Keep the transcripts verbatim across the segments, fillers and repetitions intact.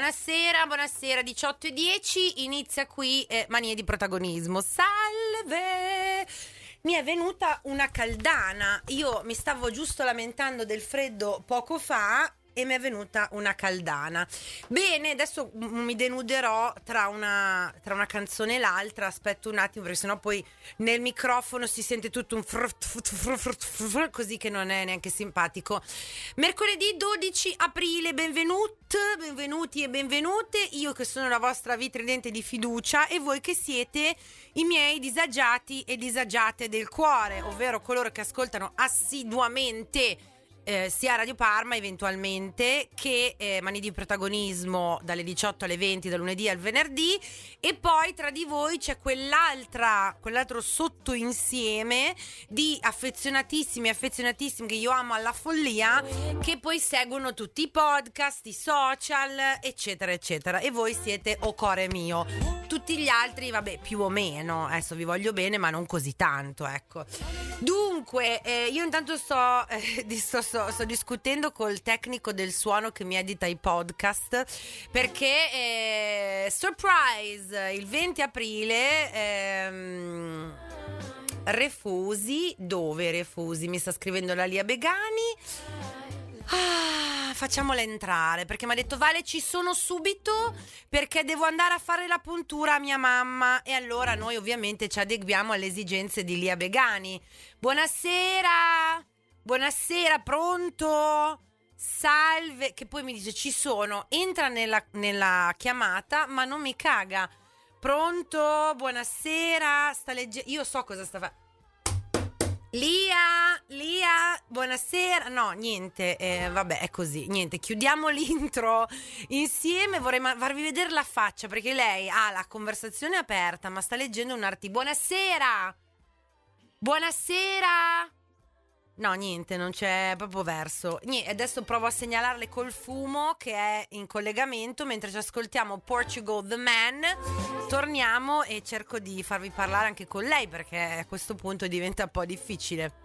Buonasera, buonasera, diciotto e dieci, inizia qui eh, Manie di protagonismo. Salve! Mi è venuta una caldana, io mi stavo giusto lamentando del freddo poco fa e mi è venuta una caldana. Bene, adesso mi denuderò tra una, tra una canzone e l'altra, aspetto un attimo perché sennò poi nel microfono si sente tutto un frut, frut, frut, frut, frut, così che non è neanche simpatico. Mercoledì dodici aprile, benvenuti, benvenuti e benvenute, io che sono la vostra vitridente di fiducia e voi che siete i miei disagiati e disagiate del cuore, ovvero coloro che ascoltano assiduamente Eh, sia Radio Parma eventualmente che eh, Mani di protagonismo dalle diciotto alle venti dal lunedì al venerdì, e poi tra di voi c'è quell'altra quell'altro sottoinsieme di affezionatissimi affezionatissimi che io amo alla follia, che poi seguono tutti i podcast, i social eccetera eccetera, e voi siete o core mio. Tutti gli altri vabbè più o meno, adesso vi voglio bene ma non così tanto, ecco. Dunque eh, io intanto sto, eh, sto, sto, sto discutendo col tecnico del suono che mi edita i podcast, perché eh, surprise, il venti aprile ehm, Refusi, dove Refusi? Mi sta scrivendo la Lia Begani. Ah, facciamola entrare perché mi ha detto Vale ci sono subito perché devo andare a fare la puntura a mia mamma, e allora noi ovviamente ci adeguiamo alle esigenze di Lia Begani. Buonasera, buonasera, pronto? Salve, che poi mi dice ci sono, entra nella, nella chiamata ma non mi caga. Pronto, buonasera, sta leggendo, io so cosa sta facendo. Lia, Lia, buonasera. No, niente, eh, vabbè, è così. Niente, chiudiamo l'intro insieme. Vorrei ma- farvi vedere la faccia perché lei ha la conversazione aperta, ma sta leggendo un articolo. Buonasera, buonasera. No, niente, non c'è proprio verso. Niente, adesso provo a segnalarle col fumo che è in collegamento mentre ci ascoltiamo Portugal The Man. Torniamo e cerco di farvi parlare anche con lei perché a questo punto diventa un po' difficile.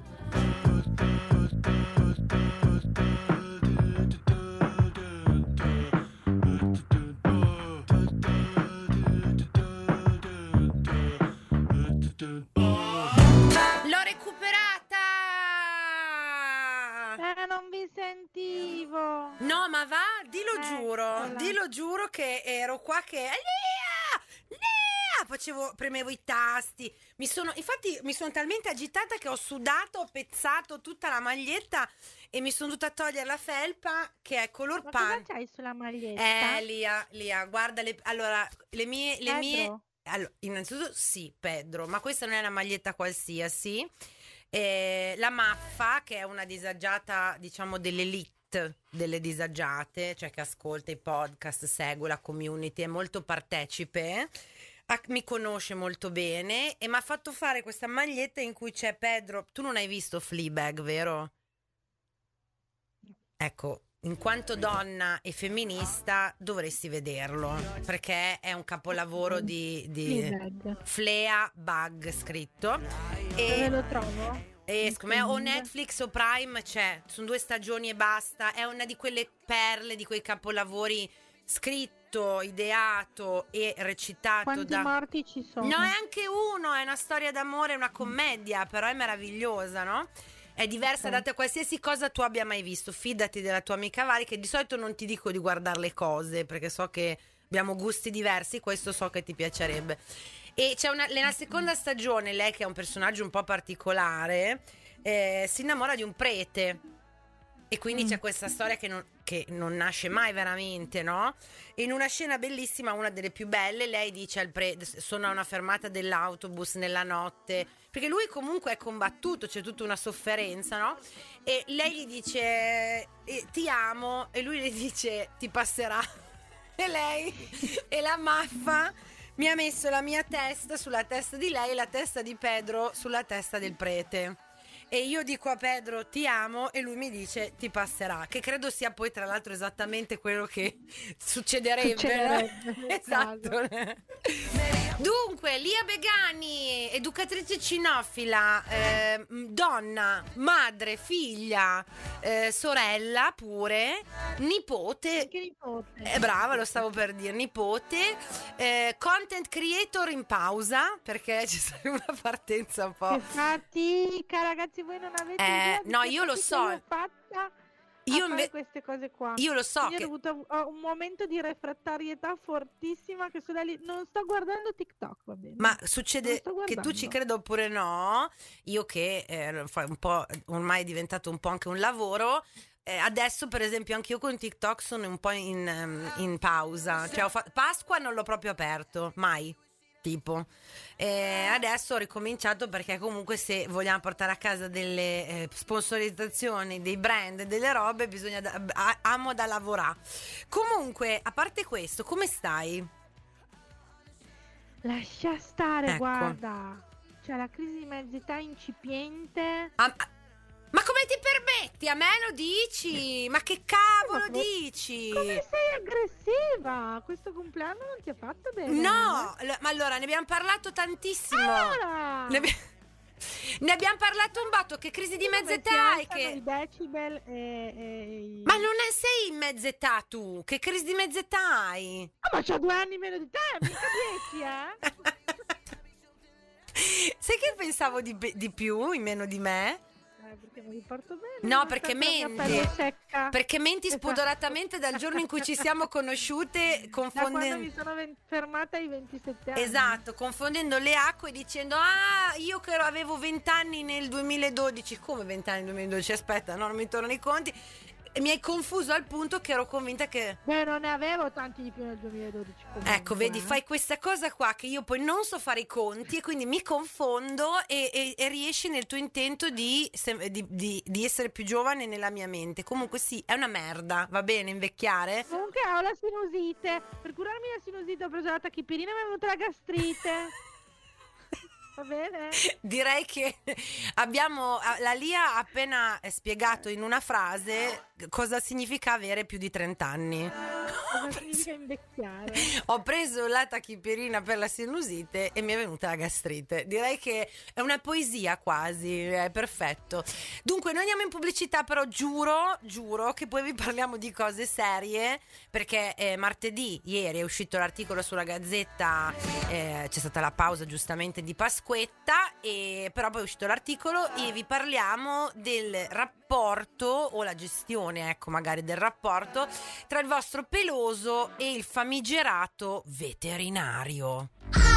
L'ho recuperata! Eh, non vi sentivo. No, ma va, dillo Eccola. giuro, dillo giuro che ero qua che Lia! Lia! Facevo, premevo i tasti. Mi sono, infatti mi sono talmente agitata che ho sudato, ho pezzato tutta la maglietta e mi sono dovuta togliere la felpa che è color Ma pan. cosa c'hai sulla maglietta? Eh, Lia, Lia, guarda le, allora, le mie, le Pedro? mie allora, innanzitutto sì, Pedro, ma questa non è una maglietta qualsiasi. Eh, la Maffa, che è una disagiata, diciamo, dell'elite delle disagiate, cioè che ascolta i podcast, segue la community, è molto partecipe, ha- mi conosce molto bene e mi ha fatto fare questa maglietta in cui c'è Pedro. Tu non hai visto Fleabag, vero? Ecco, in quanto donna e femminista dovresti vederlo perché è un capolavoro di, di Fleabag. Fleabag scritto. Dove E lo trovo? e secondo me o Netflix o Prime c'è, sono due stagioni e basta. È una di quelle perle, di quei capolavori scritto, ideato e recitato Quanti da... morti ci sono? No, è anche uno, è una storia d'amore, è una commedia, però è meravigliosa, no? È diversa Ok. da te qualsiasi cosa tu abbia mai visto. Fidati della tua amica Vari, che di solito non ti dico di guardare le cose perché so che abbiamo gusti diversi, questo so che ti piacerebbe. E c'è una, nella seconda stagione, lei che è un personaggio un po' particolare, eh, si innamora di un prete. E quindi Mm. c'è questa storia che non, che non nasce mai veramente, no? E in una scena bellissima, una delle più belle, lei dice al prete, sono a una fermata dell'autobus nella notte, perché lui comunque è combattuto, c'è tutta una sofferenza, no? E lei gli dice, eh, ti amo, e lui le dice, ti passerà. E lei, e la Maffa mi ha messo la mia testa sulla testa di lei e la testa di Pedro sulla testa del prete. E io dico a Pedro ti amo e lui mi dice ti passerà, che credo sia poi tra l'altro esattamente quello che succederebbe, Succederebbe, no? Esatto. Dunque, Lia Begani, educatrice cinofila, eh, donna, madre, figlia, eh, sorella pure, nipote. Che nipote. Eh, brava, lo stavo per dire, nipote, eh, content creator in pausa perché c'è stata una partenza un po'. Che fatica, ragazzi, voi non avete Eh, idea di no, che io lo fatica so. io ho fatta Io a fare inve- queste cose qua. Io lo so Quindi che ho avuto ho un momento di refrattarietà fortissima che sono lì, non sto guardando TikTok, va bene. Ma Non succede sto che tu ci guardando. creda oppure no, io che eh, fa un po', ormai è diventato un po' anche un lavoro, eh, adesso per esempio anche io con TikTok sono un po' in, ehm, in pausa, cioè ho fa- Pasqua non l'ho proprio aperto, mai, tipo. E adesso ho ricominciato perché comunque se vogliamo portare a casa delle eh, sponsorizzazioni, dei brand, delle robe, bisogna da- a- amo da lavorare. Comunque, a parte questo, come stai? Lascia stare, Ecco. guarda. C'è la crisi di mezza età incipiente. Ah, ah, ma come ti permetti? A me lo dici? Ma che cavolo Ma come- dici? Come sei aggressiva? Questo compleanno non ti ha fatto bene? No, l- ma allora ne abbiamo parlato tantissimo. Allora! Ne, abbi- ne abbiamo parlato un botto. Che crisi di Dove mezza si età è alzano che... i decibel e, e i- Ma non ne sei in mezza età tu? Che crisi di mezza età hai? Ah, ma c'ho due anni meno di te, mica dieci, eh? Sai che pensavo di, be- di più in meno di me? Eh, perché mi riporto bene. No, non perché sta la mia menti. pelle secca. Perché menti Esatto. spudoratamente dal giorno in cui ci siamo conosciute, Da quando confondendo... mi sono ven- fermata ai ventisette anni. Esatto, confondendo le acque dicendo ah, io che ero- avevo venti anni nel duemiladodici. Come venti anni nel duemiladodici? Aspetta, no, non mi tornano i conti. E mi hai confuso al punto che ero convinta che... Beh, non ne avevo tanti di più nel duemiladodici. comunque, Ecco, vedi, eh. fai questa cosa qua che io poi non so fare i conti e quindi mi confondo e, e- e riesci nel tuo intento di, se- di- di- di essere più giovane nella mia mente. Comunque sì, è una merda, va bene invecchiare? Comunque ho la sinusite. Per curarmi la sinusite ho preso la tachipirina e mi è venuta la gastrite. Va bene? Direi che abbiamo la Lia ha appena spiegato in una frase cosa significa avere più di trenta anni. Cosa significa invecchiare? Ho preso la tachipirina per la sinusite e mi è venuta la gastrite. Direi che è una poesia quasi, è perfetto. Dunque, noi andiamo in pubblicità, però giuro, giuro che poi vi parliamo di cose serie, perché eh, martedì, ieri, è uscito l'articolo sulla Gazzetta, eh, c'è stata la pausa giustamente di Pasquetta, e però poi è uscito l'articolo e vi parliamo del rapporto o la gestione, ecco, magari del rapporto tra il vostro peloso e il famigerato veterinario.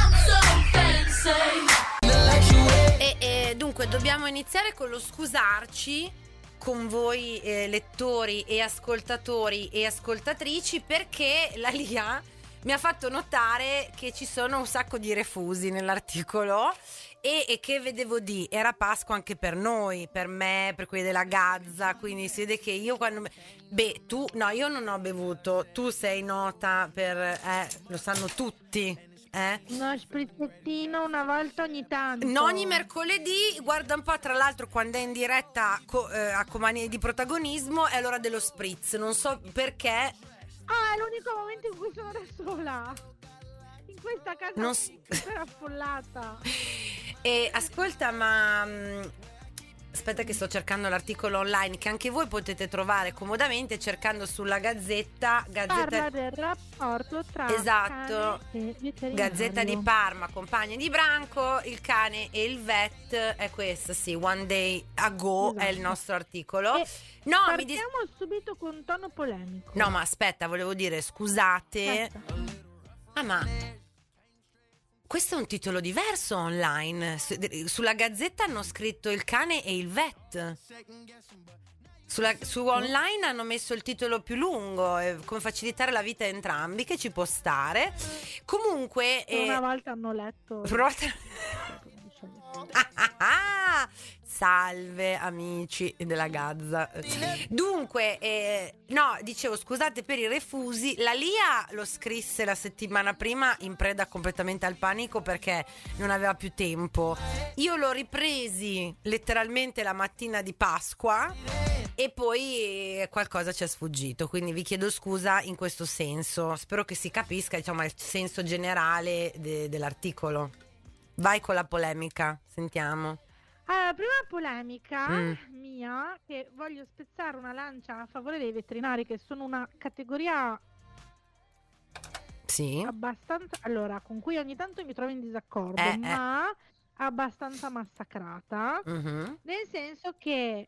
E, e dunque dobbiamo iniziare con lo scusarci con voi eh, lettori e ascoltatori e ascoltatrici, perché la Lia mi ha fatto notare che ci sono un sacco di refusi nell'articolo e, e che vedevo di era Pasqua anche per noi, per me, per quelli della Gazza, quindi si vede che io quando... Beh, tu, no, io non ho bevuto, tu sei nota per... Eh, lo sanno tutti, eh? Uno sprizzettino una volta ogni tanto. No, ogni mercoledì, guarda un po', tra l'altro quando è in diretta co- eh, a Comanie di Protagonismo è l'ora dello spritz, non so perché... Ah, è l'unico momento in cui sono da sola. In questa casa Non s- super affollata. E ascolta, ma mh, aspetta che sto cercando l'articolo online che anche voi potete trovare comodamente cercando sulla Gazzetta, Parla Gazzetta, del rapporto tra Esatto. cane e veterinario. Gazzetta di Parma, compagni di branco, il cane e il vet, è questo, sì, One Day Ago è il Esatto. nostro articolo. E No, mi dis- partiamo subito con un tono polemico. no, ma aspetta, volevo dire, scusate. Aspetta. Ah, ma questo è un titolo diverso online. Su- Sulla Gazzetta hanno scritto il cane e il vet. Sulla, su online hanno messo il titolo più lungo, eh, come facilitare la vita a entrambi, che ci può stare. Comunque, eh, Una volta hanno letto. provate. Ah, ah, ah! Salve amici della Gazza. Dunque, eh, no, dicevo, scusate per i refusi. La Lia lo scrisse la settimana prima in preda completamente al panico perché non aveva più tempo. Io l'ho ripresi letteralmente la mattina di Pasqua e poi qualcosa ci è sfuggito, quindi vi chiedo scusa in questo senso. Spero che si capisca, diciamo, il senso generale de- dell'articolo. Vai con la polemica, sentiamo. Allora, prima polemica Mm. mia, che voglio spezzare una lancia a favore dei veterinari, che sono una categoria Sì. abbastanza, allora, con cui ogni tanto mi trovo in disaccordo, Eh, eh. ma abbastanza massacrata, Mhm. nel senso che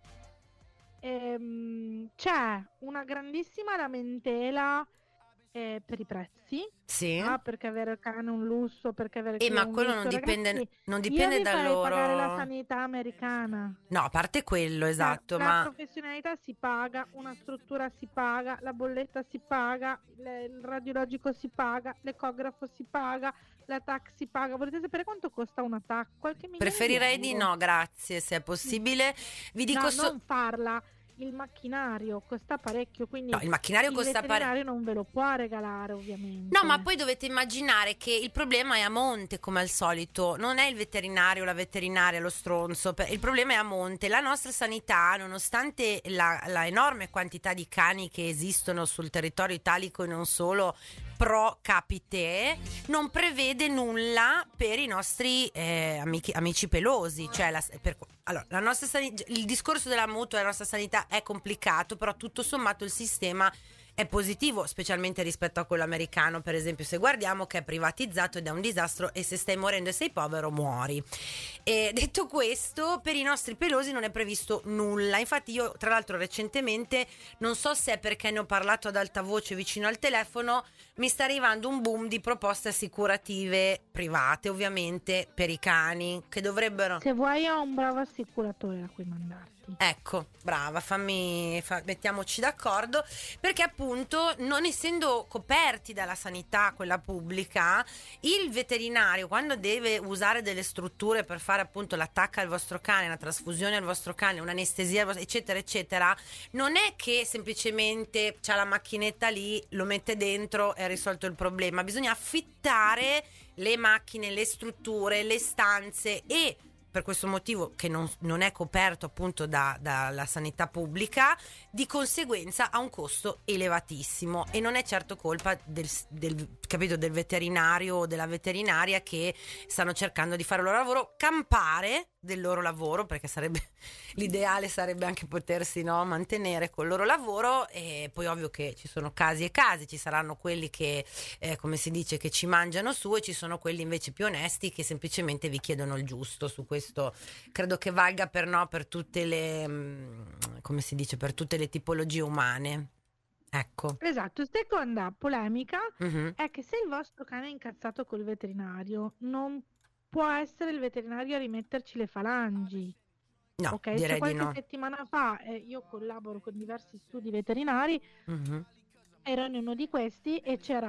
ehm, c'è una grandissima lamentela eh, per i prezzi. Sì. Ah, perché avere il cane è un lusso, perché avere Eh, qui è ma un quello lusso. non dipende, Ragazzi, non io dipende vi da farei pagare la loro. sanità americana. No, a parte quello, esatto, Cioè, ma la professionalità si paga, una struttura si paga, la bolletta si paga, le- il radiologico si paga, l'ecografo si paga, la T A C si paga. Volete sapere quanto costa una T A C? Qualche milione preferirei di di euro. no, grazie, se è possibile. Vi dico No, so- non farla. Il macchinario costa parecchio, quindi No, il macchinario il costa parecchio. veterinario non ve lo può regalare, ovviamente. No, ma poi dovete immaginare che il problema è a monte, come al solito. Non è il veterinario, la veterinaria, lo stronzo. Per- Il problema è a monte. La nostra sanità, nonostante la, la enorme quantità di cani che esistono sul territorio italico e non solo, pro capite, non prevede nulla per i nostri eh, amici, amici pelosi. Cioè, la, per- allora, la nostra sani- il discorso della mutua e la nostra sanità è complicato, però tutto sommato il sistema è positivo, specialmente rispetto a quello americano, per esempio. Se guardiamo che è privatizzato ed è un disastro, e se stai morendo e sei povero muori. E detto questo, per i nostri pelosi non è previsto nulla. Infatti io, tra l'altro, recentemente, non so se è perché ne ho parlato ad alta voce vicino al telefono, mi sta arrivando un boom di proposte assicurative private, ovviamente per i cani, che dovrebbero... Se vuoi ho un bravo assicuratore a cui mandarti. Ecco, brava, fammi, fa- mettiamoci d'accordo, perché appunto, non essendo coperti dalla sanità, quella pubblica, il veterinario, quando deve usare delle strutture per fare appunto l'attacco al vostro cane, una trasfusione al vostro cane, un'anestesia al vostro- eccetera eccetera, non è che semplicemente c'ha la macchinetta lì, lo mette dentro e ha risolto il problema. Bisogna affittare le macchine, le strutture, le stanze, e per questo motivo, che non, non è coperto appunto da- dalla sanità pubblica, di conseguenza ha un costo elevatissimo, e non è certo colpa del, del, capito, del veterinario o della veterinaria, che stanno cercando di fare il loro lavoro, campare del loro lavoro, perché sarebbe l'ideale sarebbe anche potersi, no, mantenere col loro lavoro. E poi ovvio che ci sono casi e casi, ci saranno quelli che eh, come si dice, che ci mangiano su, e ci sono quelli invece più onesti che semplicemente vi chiedono il giusto. Su questo credo che valga per, no, per tutte le mh, come si dice, per tutte le tipologie umane, ecco. Esatto, seconda polemica Mhm. è che se il vostro cane è incazzato col veterinario, non può essere il veterinario a rimetterci le falangi. No, Ok, cioè direi di qualche no. settimana fa eh, io collaboro con diversi studi veterinari, Mhm. ero in uno di questi e c'era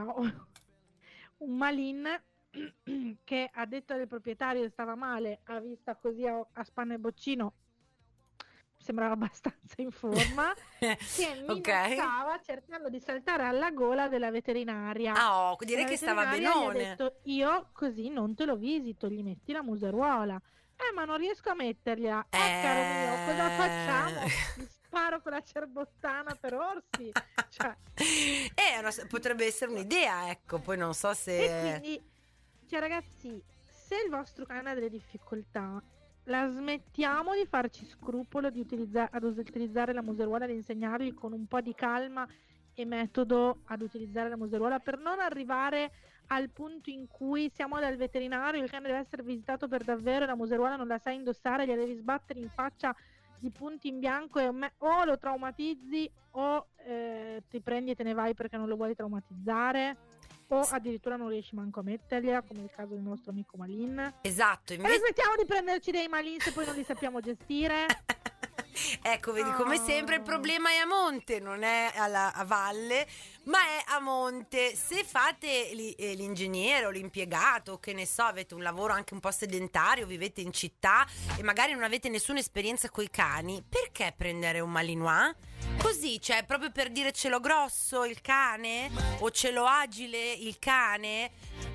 un Malin che, a detto del proprietario, stava male, a vista così a, a spanna e boccino sembrava abbastanza in forma, che Ok. minacciava cercando di saltare alla gola della veterinaria. Ah, oh, direi La che stava veterinaria gli ha benone. detto: io così non te lo visito, gli metti la museruola. Eh, ma non riesco a mettergliela. Eh, Eh. caro mio, cosa facciamo? Mi sparo con la cerbottana per orsi. Cioè, Eh, una- potrebbe essere un'idea, ecco, poi non so e se... quindi, cioè, ragazzi, se il vostro cane ha delle difficoltà, la smettiamo di farci scrupolo di utilizza- ad utilizzare la museruola, ad insegnargli con un po' di calma e metodo ad utilizzare la museruola, per non arrivare al punto in cui siamo dal veterinario, il cane deve essere visitato per davvero e la museruola non la sai indossare, gliela devi sbattere in faccia di punti in bianco e me- o lo traumatizzi o eh, ti prendi e te ne vai perché non lo vuoi traumatizzare, o addirittura non riesci manco a mettergliela, come il caso del nostro amico Malin. Esatto, E invece... smettiamo di prenderci dei Malin se poi non li sappiamo gestire. Ecco, vedi, come sempre il problema è a monte, non è alla, a valle, ma è a monte. Se fate li- eh, l'ingegnere o l'impiegato, che ne so, avete un lavoro anche un po' sedentario, vivete in città e magari non avete nessuna esperienza coi cani, perché prendere un Malinois? Così, cioè, proprio per dire ce l'ho grosso il cane o ce l'ho agile il cane? Però anche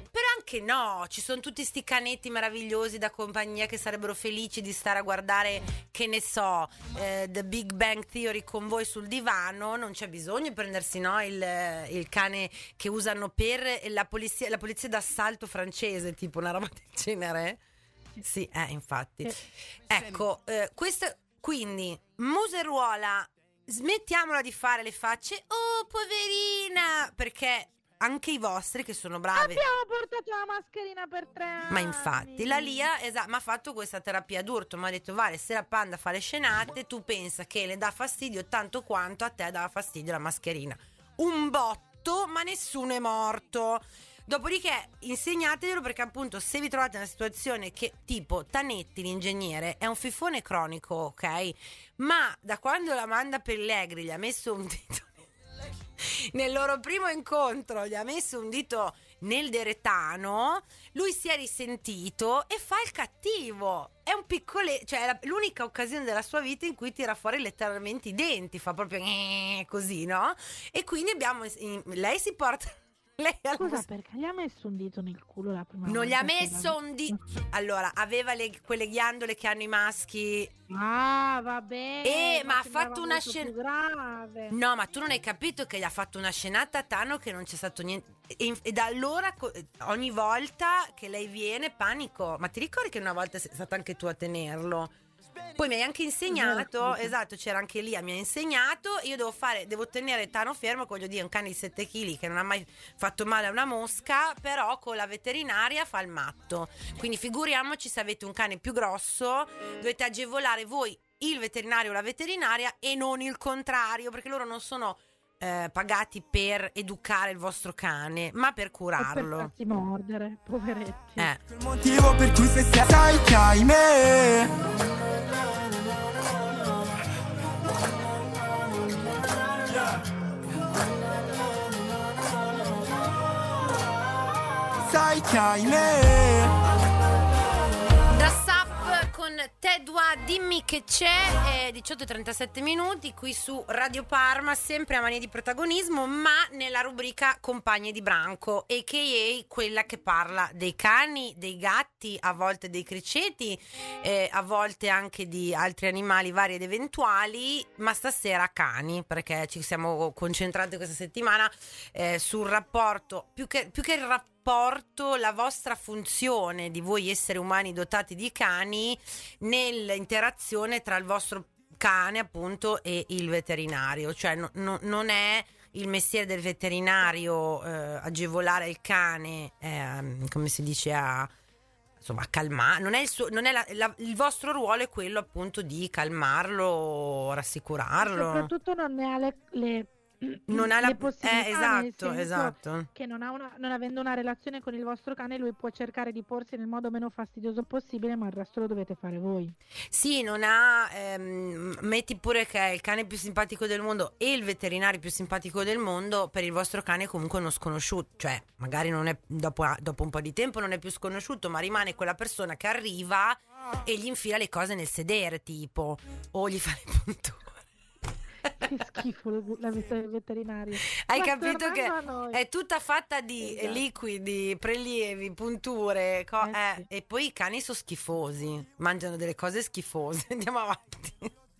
che no, ci sono tutti sti canetti meravigliosi da compagnia che sarebbero felici di stare a guardare, che ne so, eh, The Big Bang Theory con voi sul divano. Non c'è bisogno di prendersi, no, il, il cane che usano per la polizia, la polizia d'assalto francese, tipo una roba del genere. Sì, eh, infatti. Eh. Ecco, eh, questo, quindi, museruola, smettiamola di fare le facce, oh poverina, perché anche i vostri che sono bravi. Abbiamo portato la mascherina per tre anni. Ma infatti, la Lia esatto, mi ha fatto questa terapia d'urto, mi ha detto Vale, se la Panda fa le scenate, tu pensa che le dà fastidio tanto quanto a te dava fastidio la mascherina. Un botto, ma nessuno è morto. Dopodiché insegnatelo, perché appunto se vi trovate in una situazione che tipo Tanetti l'ingegnere è un fifone cronico, ok? Ma da quando l'Amanda Pellegri gli ha messo un dito nel loro primo incontro, gli ha messo un dito nel deretano, lui si è risentito e fa il cattivo. È un piccolo, cioè è la- l'unica occasione della sua vita in cui tira fuori letteralmente i denti, fa proprio così, no? E quindi abbiamo in- lei si porta lei al Scusa, mus- perché gli ha messo un dito nel culo la prima non volta? gli ha che messo l'ha- un dito. Allora, aveva le- quelle ghiandole che hanno i maschi. Ah, va bene. Eh, ma ha sembrava fatto una molto scena- più grave. No, ma tu non hai capito che gli ha fatto una scenata a Tano che non c'è stato niente. E, e da allora, co- ogni volta che lei viene, panico. Ma ti ricordi che una volta sei stata anche tu a tenerlo? Poi mi hai anche insegnato, Sì. esatto, c'era anche Lia, mi ha insegnato. Io devo fare, devo tenere Tano fermo, voglio dire, un cane di sette chili che non ha mai fatto male a una mosca, però con la veterinaria fa il matto. Quindi figuriamoci se avete un cane più grosso, dovete agevolare voi il veterinario o la veterinaria e non il contrario, perché loro non sono eh, pagati per educare il vostro cane, ma per E per curarlo. farsi mordere, poveretti. Eh. Il motivo per cui se sai che hai me. Sai che hai me. Da Sap con Tedua, dimmi che c'è, eh, diciotto e trentasette minuti qui su Radio Parma, sempre a Mania di Protagonismo, ma nella rubrica Compagne di Branco, a k a quella che parla dei cani, dei gatti, a volte dei criceti, eh, a volte anche di altri animali vari ed eventuali, ma stasera cani, perché ci siamo concentrati questa settimana eh, sul rapporto, più che, più che il rapporto, la vostra funzione di voi esseri umani dotati di cani nell'interazione tra il vostro cane appunto e il veterinario, cioè no, no, non è il mestiere del veterinario eh, agevolare il cane, eh, come si dice, a insomma calmare, non è il suo, non è la, la, il vostro ruolo è quello appunto di calmarlo, rassicurarlo. Soprattutto non ne ha le, le non ha la le possibilità, eh, nel esatto, senso esatto. che non, ha una, non avendo una relazione con il vostro cane, lui può cercare di porsi nel modo meno fastidioso possibile, ma il resto lo dovete fare voi. Sì, non ha ehm, metti pure che è il cane più simpatico del mondo e il veterinario più simpatico del mondo, per il vostro cane è comunque uno sconosciuto, cioè magari non è dopo, dopo un po' di tempo non è più sconosciuto, ma rimane quella persona che arriva e gli infila le cose nel sedere, tipo, o gli fa le punture. Che schifo la- la vita del veterinario. Hai Ma capito che tornando a noi. è tutta fatta di Esatto. liquidi, prelievi, punture, co- Eh, eh, sì. e poi i cani sono schifosi, mangiano delle cose schifose. Andiamo avanti.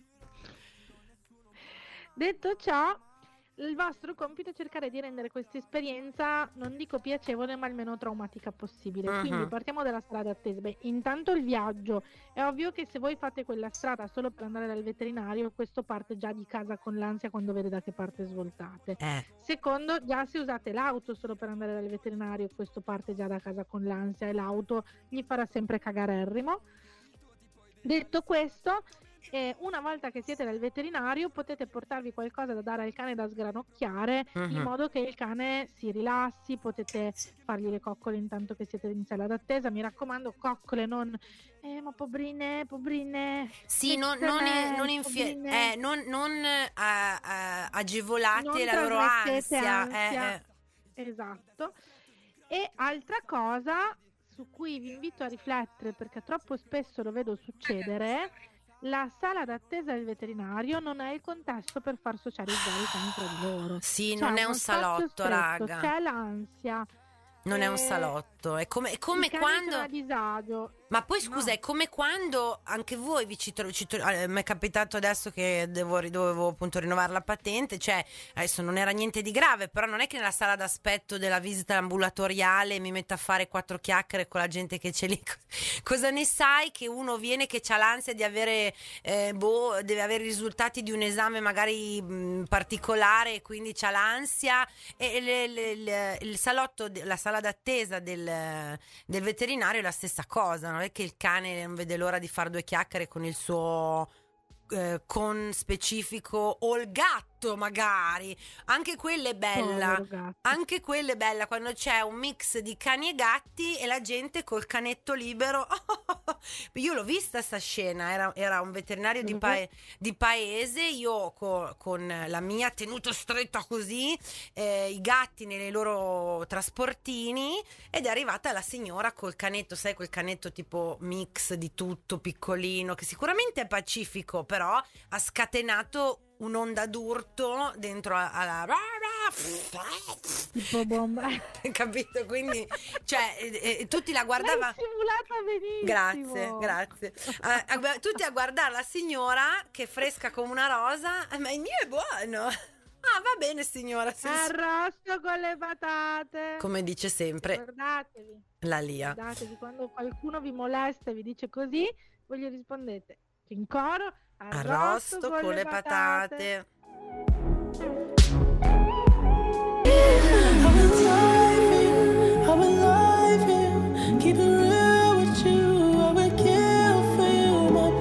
Detto ciò, il vostro compito è cercare di rendere questa esperienza, non dico piacevole, ma almeno traumatica possibile. Mhm. Quindi partiamo dalla strada attesa. Beh, intanto il viaggio. È ovvio che se voi fate quella strada solo per andare dal veterinario, questo parte già di casa con l'ansia quando vede da che parte svoltate. Eh, Secondo, già se usate l'auto solo per andare dal veterinario, questo parte già da casa con l'ansia e l'auto gli farà sempre cagarerrimo. Detto questo, eh, una volta che siete dal veterinario potete portarvi qualcosa da dare al cane da sgranocchiare, in Mhm. modo che il cane si rilassi, potete fargli le coccole intanto che siete in sala d'attesa. Mi raccomando, coccole, non eh ma pobrine, pobrine. sì, non, non, mettete, non, infie- pobrine. eh, non, non eh, eh, agevolate Non la loro trasmettete ansia. ansia. eh, eh. Esatto. E altra cosa su cui vi invito a riflettere, perché troppo spesso lo vedo succedere, la sala d'attesa del veterinario non è il contesto per far socializzare i cani tra di loro. Sì, C'è non è un uno spazio salotto, stretto, raga. c'è l'ansia, Non è un Eh, salotto, è come, è come I cani quando... sono a disagio. Ma poi scusa, No. è come quando anche voi vi ci tro- ci tro- eh, mi è capitato adesso che devo, ri- dovevo appunto rinnovare la patente, cioè adesso non era niente di grave, però non è che nella sala d'aspetto della visita ambulatoriale mi metto a fare quattro chiacchiere con la gente che c'è lì. Cosa ne sai che uno viene che c'ha l'ansia di avere, eh, boh, deve avere i risultati di un esame magari mh, particolare e quindi c'ha l'ansia e le- le- le- il salotto, de- la sala d'attesa del, del veterinario è la stessa cosa, non è che il cane non vede l'ora di fare due chiacchiere con il suo eh, con specifico o il gatto magari, anche quella è bella. Povero gatto. Anche quella è bella quando c'è un mix di cani e gatti e la gente col canetto libero. Io l'ho vista sta scena, era, era un veterinario di, pae- di paese, io co- con la mia tenuto stretta così, eh, i gatti nei loro trasportini ed è arrivata la signora col canetto, sai quel canetto tipo mix di tutto piccolino che sicuramente è pacifico, però ha scatenato un'onda d'urto dentro a- alla Tipo bomba. capito? Quindi cioè eh, eh, tutti la guardavano. L'hai simulata benissimo. Grazie, grazie. Ah, ah, tutti a guardare la signora che è fresca come una rosa, eh, ma il mio è buono. Ah, va bene signora. sì, sì. Arrosto con le patate. Come dice sempre Guardatevi, la Lia. guardatevi, quando qualcuno vi molesta e vi dice così, voi gli rispondete in coro arrosto, Arrosto con le patate. I'm alive here, I'm alive here. Keep it real with you. I would kill for you, my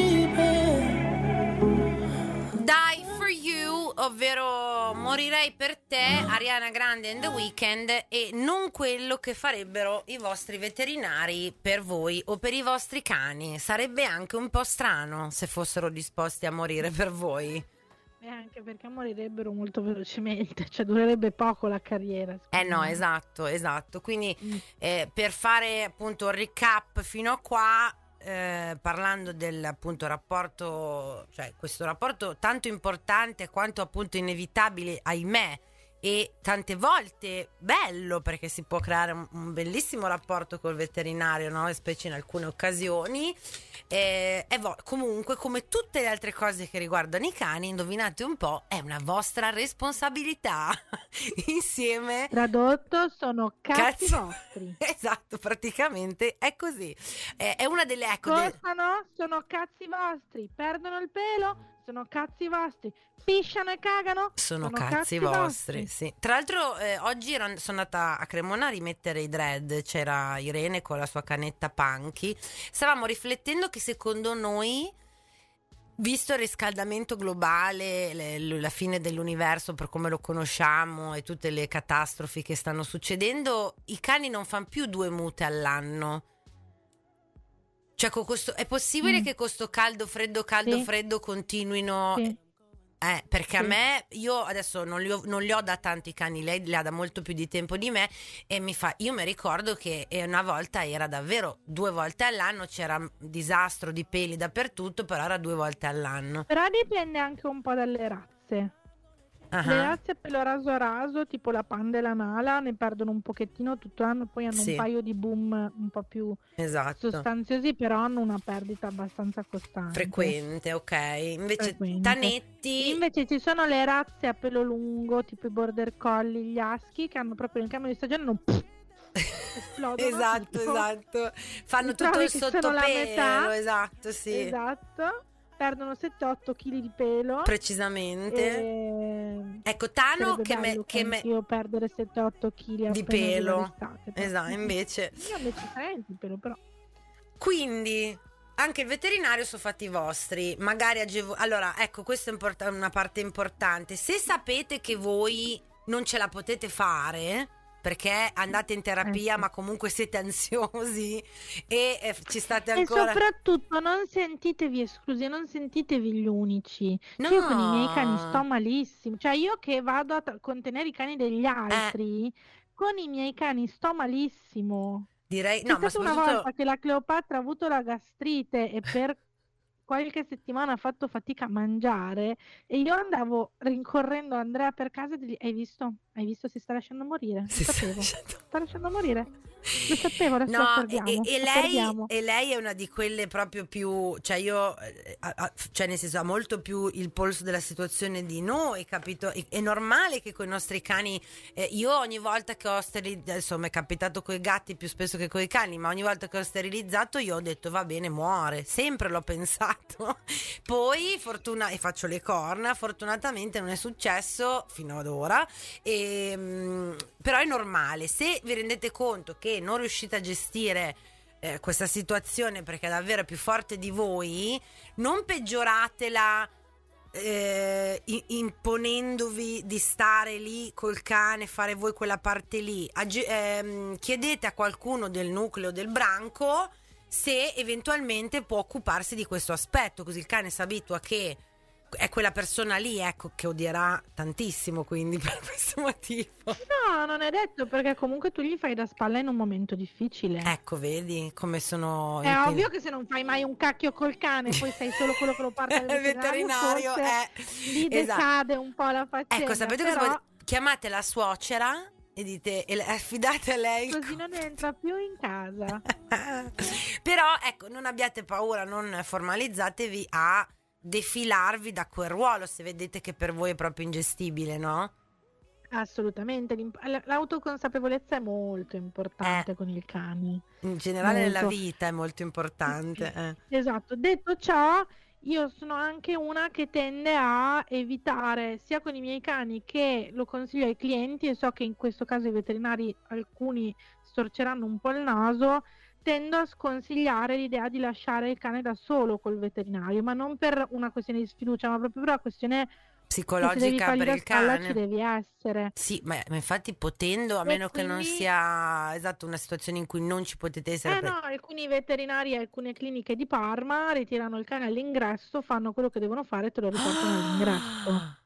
baby. Die for You, ovvero Morirei per te, Ariana Grande and The Weeknd, e non quello che farebbero i vostri veterinari per voi o per i vostri cani. Sarebbe anche un po' strano se fossero disposti a morire per voi. E anche perché morirebbero molto velocemente, cioè durerebbe poco la carriera. Eh secondo no, me. esatto, esatto. Quindi Mm. eh, per fare appunto il recap fino a qua, eh, parlando del appunto rapporto, cioè questo rapporto tanto importante quanto appunto inevitabile, ahimè, e tante volte bello perché si può creare un, un bellissimo rapporto col veterinario, no? Specie in alcune occasioni. Eh, e vo- comunque, come tutte le altre cose che riguardano i cani, indovinate un po', è una vostra responsabilità insieme. Tradotto, sono cazzi Cazzi- vostri. Esatto, praticamente è così. Eh, è una delle ecco de- Costano, sono cazzi vostri. Perdono il pelo, sono cazzi vostri. Pisciano e cagano, sono cazzi vostri, sì. Tra l'altro eh, oggi ero, sono andata a Cremona a rimettere i dread, c'era Irene con la sua canetta Punky. Stavamo riflettendo che secondo noi, visto il riscaldamento globale, le- la fine dell'universo per come lo conosciamo e tutte le catastrofi che stanno succedendo, i cani non fanno più due mute all'anno. Cioè con questo, è possibile Mm. che questo caldo freddo caldo Sì. freddo continuino? Sì. Eh, perché a Sì. me, io adesso non li, ho, non li ho da tanto i cani, lei li ha da molto più di tempo di me e mi fa, io mi ricordo che eh, una volta era davvero due volte all'anno, c'era un disastro di peli dappertutto, però era due volte all'anno. Però dipende anche un po' dalle razze. Ah, Le razze a pelo raso a raso, tipo la panda e la nala, ne perdono un pochettino tutto l'anno, poi hanno Sì. un paio di boom un po' più esatto. sostanziosi, però hanno una perdita abbastanza costante. Frequente, ok. Invece Frequente. Tanetti, Invece ci sono le razze a pelo lungo, tipo i border collie, gli husky, che hanno proprio nel cambio di stagione non esplodono. esatto, tipo. esatto. Fanno Ti tutto trovi il che sono la sottopelo, metà. esatto, sì. Esatto. Perdono sette otto chili di pelo. Precisamente. E... Ecco, Tano sarebbe che me, bello che me- io perdere sette otto chili di appena arriva pelo. l'estate, però. Esatto, invece. Io invece sarei di pelo, però. Quindi anche il veterinario sono fatti vostri, magari agevo- allora ecco, questa è import- una parte importante. Se sapete che voi non ce la potete fare perché andate in terapia Eh sì. ma comunque siete ansiosi e eh, ci state E ancora. soprattutto non sentitevi esclusi, non sentitevi gli unici. No. Io con i miei cani sto malissimo. Cioè io che vado a t- contenere i cani degli altri, con i miei cani sto malissimo. Direi C'è no, ma stata una soprattutto volta che la Cleopatra ha avuto la gastrite e per qualche settimana ha fatto fatica a mangiare e io andavo rincorrendo Andrea per casa e gli hai visto? Hai visto si sta lasciando morire? Lo Si sta sapevo. lasciando- Sta lasciando morire. Lo sapevo, adesso la No, e, perdiamo. e- e la lei, perdiamo. e lei è una di quelle proprio più, cioè io, eh, ha- ha- cioè nel senso ha molto più il polso della situazione di noi, capito? E- È normale che con i nostri cani, eh, io ogni volta che ho sterilizzato, insomma è capitato con i gatti più spesso che con i cani, ma ogni volta che ho sterilizzato io ho detto va bene, muore, sempre l'ho pensato. Poi fortuna, e faccio le corna, fortunatamente non è successo fino ad ora, e, mm, però è normale, se vi rendete conto che non riuscite a gestire eh, questa situazione perché è davvero più forte di voi, non peggioratela eh, i- imponendovi di stare lì col cane, fare voi quella parte lì. Ag- ehm, chiedete a qualcuno del nucleo del branco se eventualmente può occuparsi di questo aspetto, così il cane si abitua che è quella persona lì, ecco, che odierà tantissimo, quindi per questo motivo. No, non è detto perché comunque tu gli fai da spalla in un momento difficile. Ecco, vedi come sono È impegn- ovvio che se non fai mai un cacchio col cane, poi sei solo quello che lo porta al Il veterinario, forse eh, lì esatto. decade un po' la faccenda. Ecco, sapete cosa però vuol dire? Chiamate la suocera e dite, e le- affidate a lei il così non entra più in casa. Però ecco, non abbiate paura, non formalizzatevi a defilarvi da quel ruolo se vedete che per voi è proprio ingestibile, no? Assolutamente, l'imp- l- l'autoconsapevolezza è molto importante Eh. con il cane. In generale nella Molto. vita è molto importante. eh. Esatto, detto ciò, io sono anche una che tende a evitare sia con i miei cani che lo consiglio ai clienti, e so che in questo caso i veterinari alcuni storceranno un po' il naso, tendo a sconsigliare l'idea di lasciare il cane da solo col veterinario, ma non per una questione di sfiducia, ma proprio per una questione che se devi Psicologica fargli per da il spalla cane. ci devi essere. Sì, ma ma infatti potendo, a E meno che non quindi- sia esatto una situazione in cui non ci potete essere. Eh per- no, alcuni veterinari e alcune cliniche di Parma ritirano il cane all'ingresso, fanno quello che devono fare e te lo riportano all'ingresso.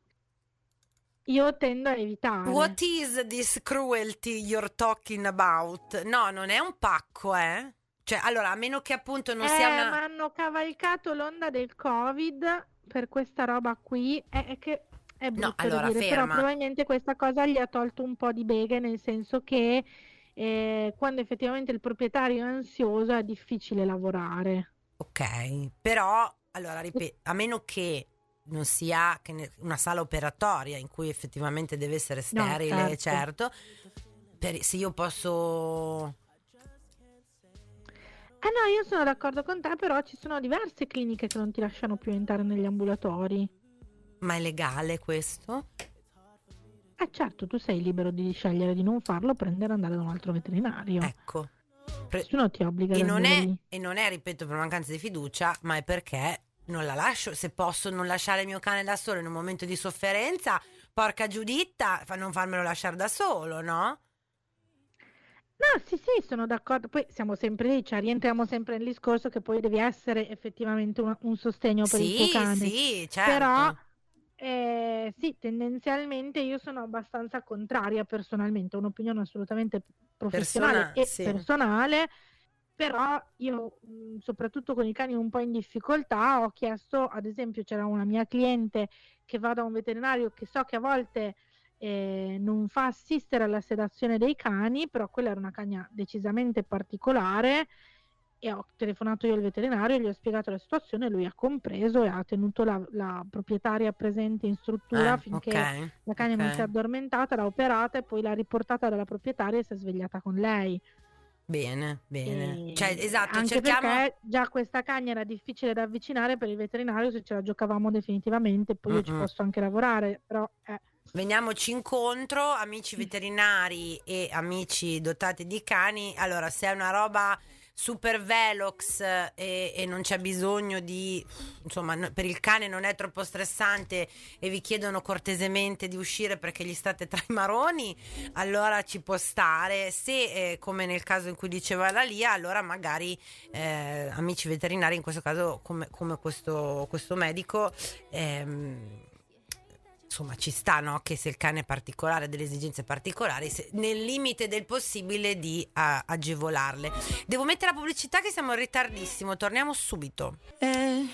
Io tendo a evitare. What is this cruelty you're talking about? No, non è un pacco, eh? Cioè, allora, a meno che appunto non Eh, sia una... ma hanno cavalcato l'onda del Covid per questa roba qui. È, è che è brutto da allora, dire, ferma. però probabilmente questa cosa gli ha tolto un po' di beghe, nel senso che eh, quando effettivamente il proprietario è ansioso è difficile lavorare. Ok, però, allora, ripeto, a meno che non sia che ne- una sala operatoria in cui effettivamente deve essere No, sterile, certo. certo, per- se io posso... Eh no, io sono d'accordo con te, però ci sono diverse cliniche che non ti lasciano più entrare negli ambulatori. Ma è legale questo? Eh certo, tu sei libero di scegliere di non farlo, prendere e andare da un altro veterinario. Ecco. Pre- Nessuno ti obbliga E ad non, andare è, lì. e non è, ripeto, per mancanza di fiducia, ma è perché non la lascio. Se posso non lasciare il mio cane da solo in un momento di sofferenza, porca Giuditta, fa non farmelo lasciare da solo, no? No, sì, sì, sono d'accordo. Poi siamo sempre lì, cioè rientriamo sempre nel discorso che poi devi essere effettivamente un, un sostegno per il tuo Sì, cane. sì, certo. Però eh, sì, tendenzialmente io sono abbastanza contraria personalmente, ho un'opinione assolutamente professionale Persona- e sì. personale, però io mh, soprattutto con i cani un po' in difficoltà ho chiesto, ad esempio c'era una mia cliente che va da un veterinario che so che a volte eh, non fa assistere alla sedazione dei cani, però quella era una cagna decisamente particolare, e ho telefonato io al veterinario, gli ho spiegato la situazione, lui ha compreso e ha tenuto la, la proprietaria presente in struttura Eh, finché ok, la cagna non ok. si è addormentata, l'ha operata e poi l'ha riportata dalla proprietaria e si è svegliata con lei. Bene, bene. E Cioè, esatto, anche cerchiamo... perché già questa cagna era difficile da avvicinare per il veterinario, se ce la giocavamo definitivamente, poi io ci Mm-mm. posso anche lavorare, però eh. Veniamoci incontro, amici veterinari e amici dotati di cani. Allora, se è una roba super velox e, e non c'è bisogno di, insomma, no- per il cane non è troppo stressante e vi chiedono cortesemente di uscire perché gli state tra i maroni, allora ci può stare. Se, eh, come nel caso in cui diceva la Lia, allora magari eh, amici veterinari, in questo caso come, come questo, questo medico, ehm, insomma ci sta, no? Che se il cane è particolare, ha delle esigenze particolari, se- nel limite del possibile di a- agevolarle. Devo mettere la pubblicità che siamo in ritardissimo, torniamo subito. Eh,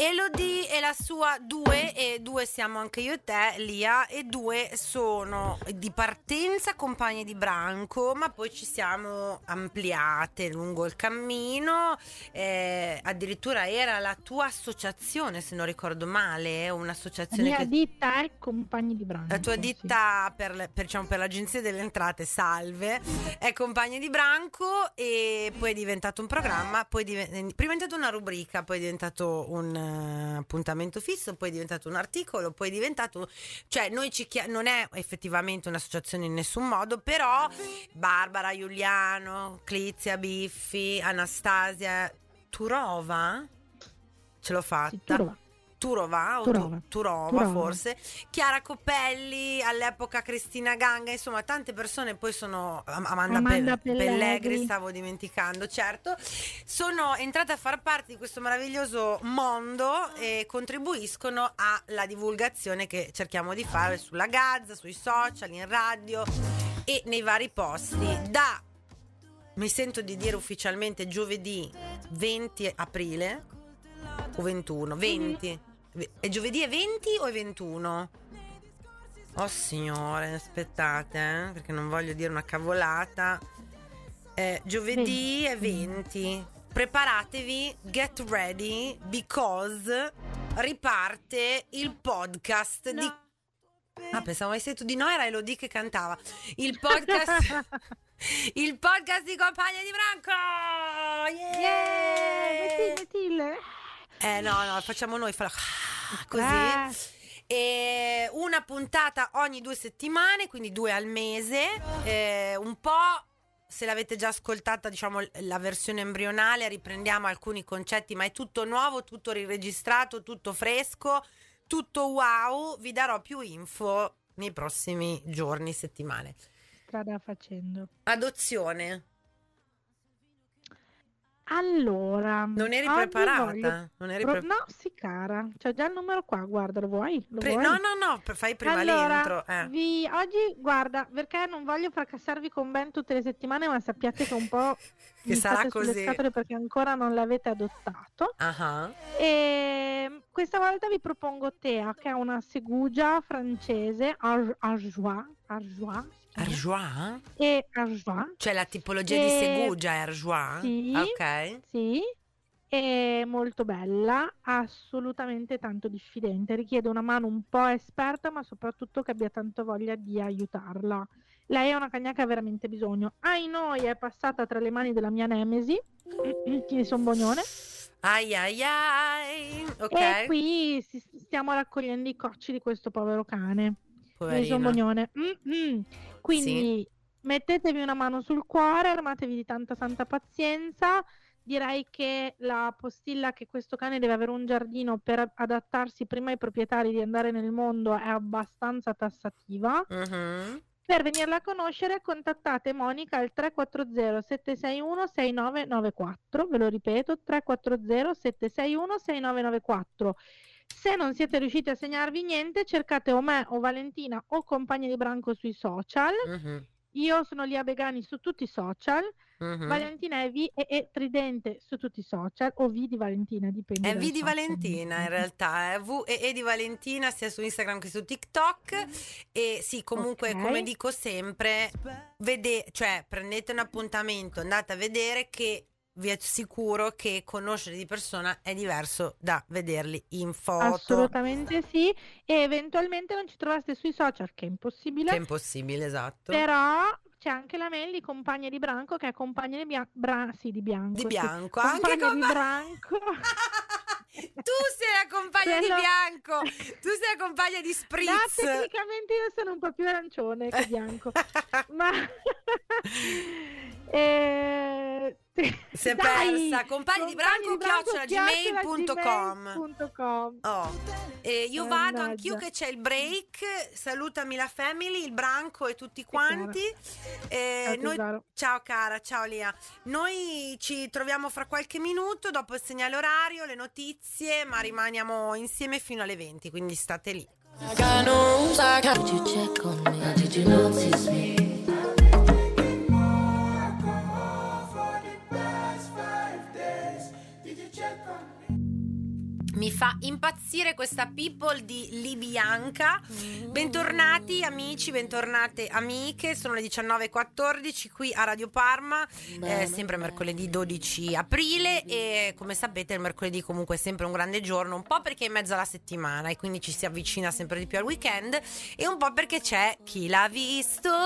Elodie e la sua due, e due siamo anche io e te, Lia, e due sono di partenza compagni di branco, ma poi ci siamo ampliate lungo il cammino, eh, addirittura era la tua associazione, se non ricordo male, un'associazione La mia che... ditta è Compagni di Branco. La tua sì. ditta per, le- per, diciamo, per l'Agenzia delle Entrate, salve, è Compagni di Branco, e poi è diventato un programma, poi diven- prima è diventato una rubrica, poi è diventato un uh, appuntamento fisso, poi è diventato un articolo, poi è diventato, cioè noi ci chia- non è effettivamente un'associazione in nessun modo, però Barbara, Giuliano, Clizia, Biffi, Anastasia, Turova, ce l'ho fatta. Sì, Turova. Turova, o Turova. Tu- Turova, Turova. forse, Chiara Coppelli, all'epoca Cristina Ganga, insomma tante persone, poi sono Am- Amanda, Amanda Pe- Pellegri. Pellegri, stavo dimenticando, certo, sono entrate a far parte di questo meraviglioso mondo e contribuiscono alla divulgazione che cerchiamo di fare sulla Gazza, sui social, in radio e nei vari posti. Da, mi sento di dire ufficialmente, giovedì venti aprile o ventuno, venti. È giovedì è venti o è ventuno? Oh signore, aspettate, eh, perché non voglio dire una cavolata. Eh, giovedì è venti. Preparatevi, get ready, because riparte il podcast No. di... Ah, pensavo avessi detto di no, era Elodie che cantava. Il podcast... il podcast di Compagni di Branco! Yeah! Yeah! Metti, metti il... Eh no, no, facciamo noi, fa così. Eh. E una puntata ogni due settimane, quindi due al mese. Eh, un po', se l'avete già ascoltata, diciamo, la versione embrionale, riprendiamo alcuni concetti, ma è tutto nuovo, tutto riregistrato, tutto fresco, tutto wow. Vi darò più info nei prossimi giorni, settimane. Strada facendo. Adozione. Allora, Non eri oggi preparata? voglio- Non eri Pro- pre- no, sì, cara. C'ho già il numero qua, guarda, lo vuoi? Lo Pre- vuoi? no, no, no, fai prima Allora, l'intro. Eh. vi- oggi, guarda, perché non voglio fracassarvi con Ben tutte le settimane, ma sappiate che un po' Che mi sarà state sulle così. scatole perché ancora non l'avete adottato. Ah, E questa volta vi propongo Tea, che è una segugia francese, Ar- Arjois, Arjois, si chiama? Arjois? e Arjois, Cioè la tipologia di E- segugia è Arjois? sì. Ok. sì, è molto bella, assolutamente tanto diffidente, richiede una mano un po' esperta, ma soprattutto che abbia tanto voglia di aiutarla. Lei è una cagna che ha veramente bisogno. Ai noi è passata tra le mani della mia nemesi, che sono Bognone, Ai ai ai. Ok. e qui si- stiamo raccogliendo i cocci di questo povero cane. Poverino. Sono Bognone. Mm-mm. Quindi mettetevi una mano sul cuore, armatevi di tanta santa pazienza. Direi che la postilla che questo cane deve avere un giardino per adattarsi prima ai proprietari di andare nel mondo è abbastanza tassativa. Mhm. Per venirla a conoscere contattate Monica al tre quattro zero sette sei uno sei nove nove quattro, ve lo ripeto, tre quattro zero sette sei uno sei nove nove quattro. Se non siete riusciti a segnarvi niente, cercate o me o Valentina o Compagni di Branco sui social. Mhm. Io sono Lia Begani su tutti i social, Mhm. Valentina è V e, e Tridente su tutti i social, o V di Valentina, dipende. È dal V di social. Valentina in realtà, è V e E di Valentina sia su Instagram che su TikTok. E sì, comunque, Ok. come dico sempre, vede, cioè prendete un appuntamento, andate a vedere, che vi assicuro che conoscere di persona è diverso da vederli in foto. Assolutamente sì, e eventualmente non ci trovaste sui social, che è impossibile. Che è impossibile, esatto. Però c'è anche la mail di Compagni di Branco, che è Compagni di Bianco, Bra- sì, di Bianco, Di sì. bianco, anche Compagni di compa- Branco. Tu sei la compagna Quello- di bianco, tu sei la compagna di No, spritz. tecnicamente io sono un po' più arancione che bianco, ma eh... Si è dai, persa. Compagni di Branco, chiocciola gmail punto com. punto com. Oh. E io vado Mannaggia. anch'io che c'è il break. Salutami la family, il Branco e tutti quanti. E Ciao, noi... tesoro. Ciao cara, ciao Lia. Noi ci troviamo fra qualche minuto dopo il segnale orario, le notizie, ma rimaniamo insieme fino alle venti, quindi state lì. I got no rules, I got- Did you check on me? Did you notice me? For the past five days, did you check on me? Mi fa impazzire questa people di Libianca. Bentornati amici, bentornate amiche. Sono le diciannove e quattordici qui a Radio Parma, eh, sempre mercoledì dodici aprile, e come sapete il mercoledì comunque è sempre un grande giorno, un po' perché è in mezzo alla settimana e quindi ci si avvicina sempre di più al weekend, e un po' perché c'è Chi l'ha visto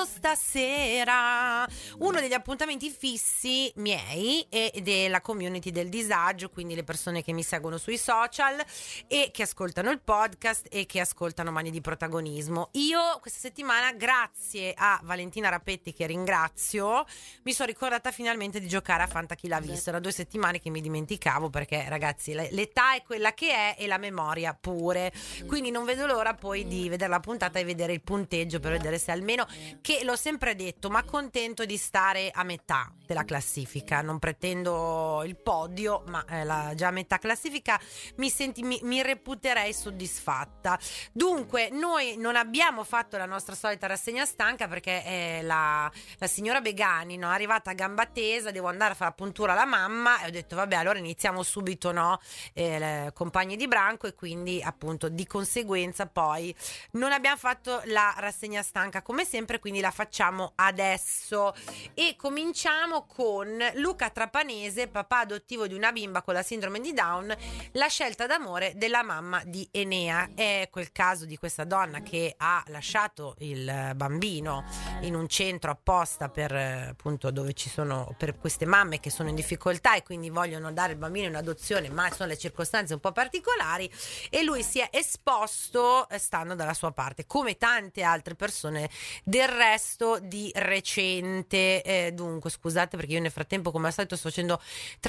stasera, uno degli appuntamenti fissi miei e della community del disagio, quindi le persone che mi seguono sui social e che ascoltano il podcast e che ascoltano Mani di Protagonismo. Io questa settimana, grazie a Valentina Rapetti, che ringrazio, mi sono ricordata finalmente di giocare a Fanta Chi l'ha visto. Era due settimane che mi dimenticavo, perché ragazzi l'età è quella che è e la memoria pure, quindi non vedo l'ora poi di vedere la puntata e vedere il punteggio, per vedere se almeno, che l'ho sempre detto, ma contento di stare a metà della classifica, non pretendo il podio, ma eh, la, già a metà classifica mi senti mi, mi reputerei soddisfatta. Dunque noi non abbiamo fatto la nostra solita rassegna stanca, perché eh, la, la signora Begani, no, è arrivata a gamba tesa, devo andare a fare la puntura alla mamma, e ho detto vabbè, allora iniziamo subito, no, eh, le, compagni di branco, e quindi appunto di conseguenza poi non abbiamo fatto la rassegna stanca come sempre, quindi la facciamo adesso e cominciamo con Luca Trapanese, papà adottivo di una bimba con la sindrome di Down, la scelta d'amore della mamma di Enea. È quel caso di questa donna che ha lasciato il bambino in un centro apposta per appunto dove ci sono per queste mamme che sono in difficoltà e quindi vogliono dare il bambino in adozione, ma sono le circostanze un po' particolari, e lui si è esposto stando dalla sua parte, come tante altre persone del resto di recente. Eh, dunque scusate perché io nel frattempo come al solito sto facendo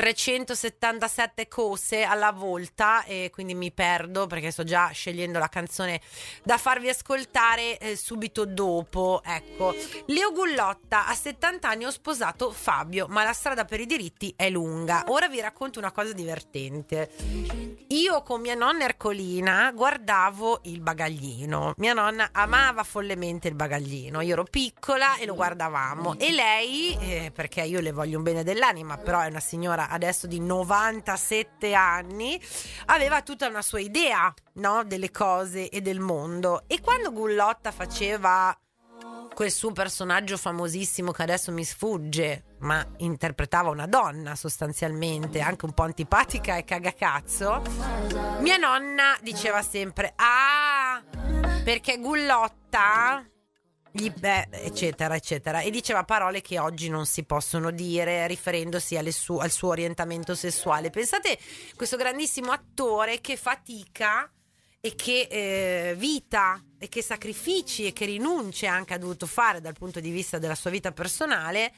trecentosettantasette cose alla volta e quindi mi perdo, perché sto già scegliendo la canzone da farvi ascoltare eh, subito dopo. Ecco, Leo Gullotta: a settanta anni ho sposato Fabio, ma la strada per i diritti è lunga. Ora vi racconto una cosa divertente. Io con mia nonna Ercolina guardavo il bagaglino. Mia nonna amava follemente il bagaglino, io ero piccola e lo guardavamo, e lei eh, perché io le voglio un bene dell'anima, però è una signora adesso di novantasette anni, aveva tutta una sua idea, no, delle cose e del mondo. E quando Gullotta faceva quel suo personaggio famosissimo che adesso mi sfugge, ma interpretava una donna sostanzialmente, anche un po' antipatica e cagacazzo, mia nonna diceva sempre ah, perché Gullotta gli, beh, eccetera eccetera, e diceva parole che oggi non si possono dire, riferendosi alle su- al suo orientamento sessuale. Pensate, questo grandissimo attore che fatica e che eh, vita e che sacrifici e che rinunce anche ha dovuto fare dal punto di vista della sua vita personale,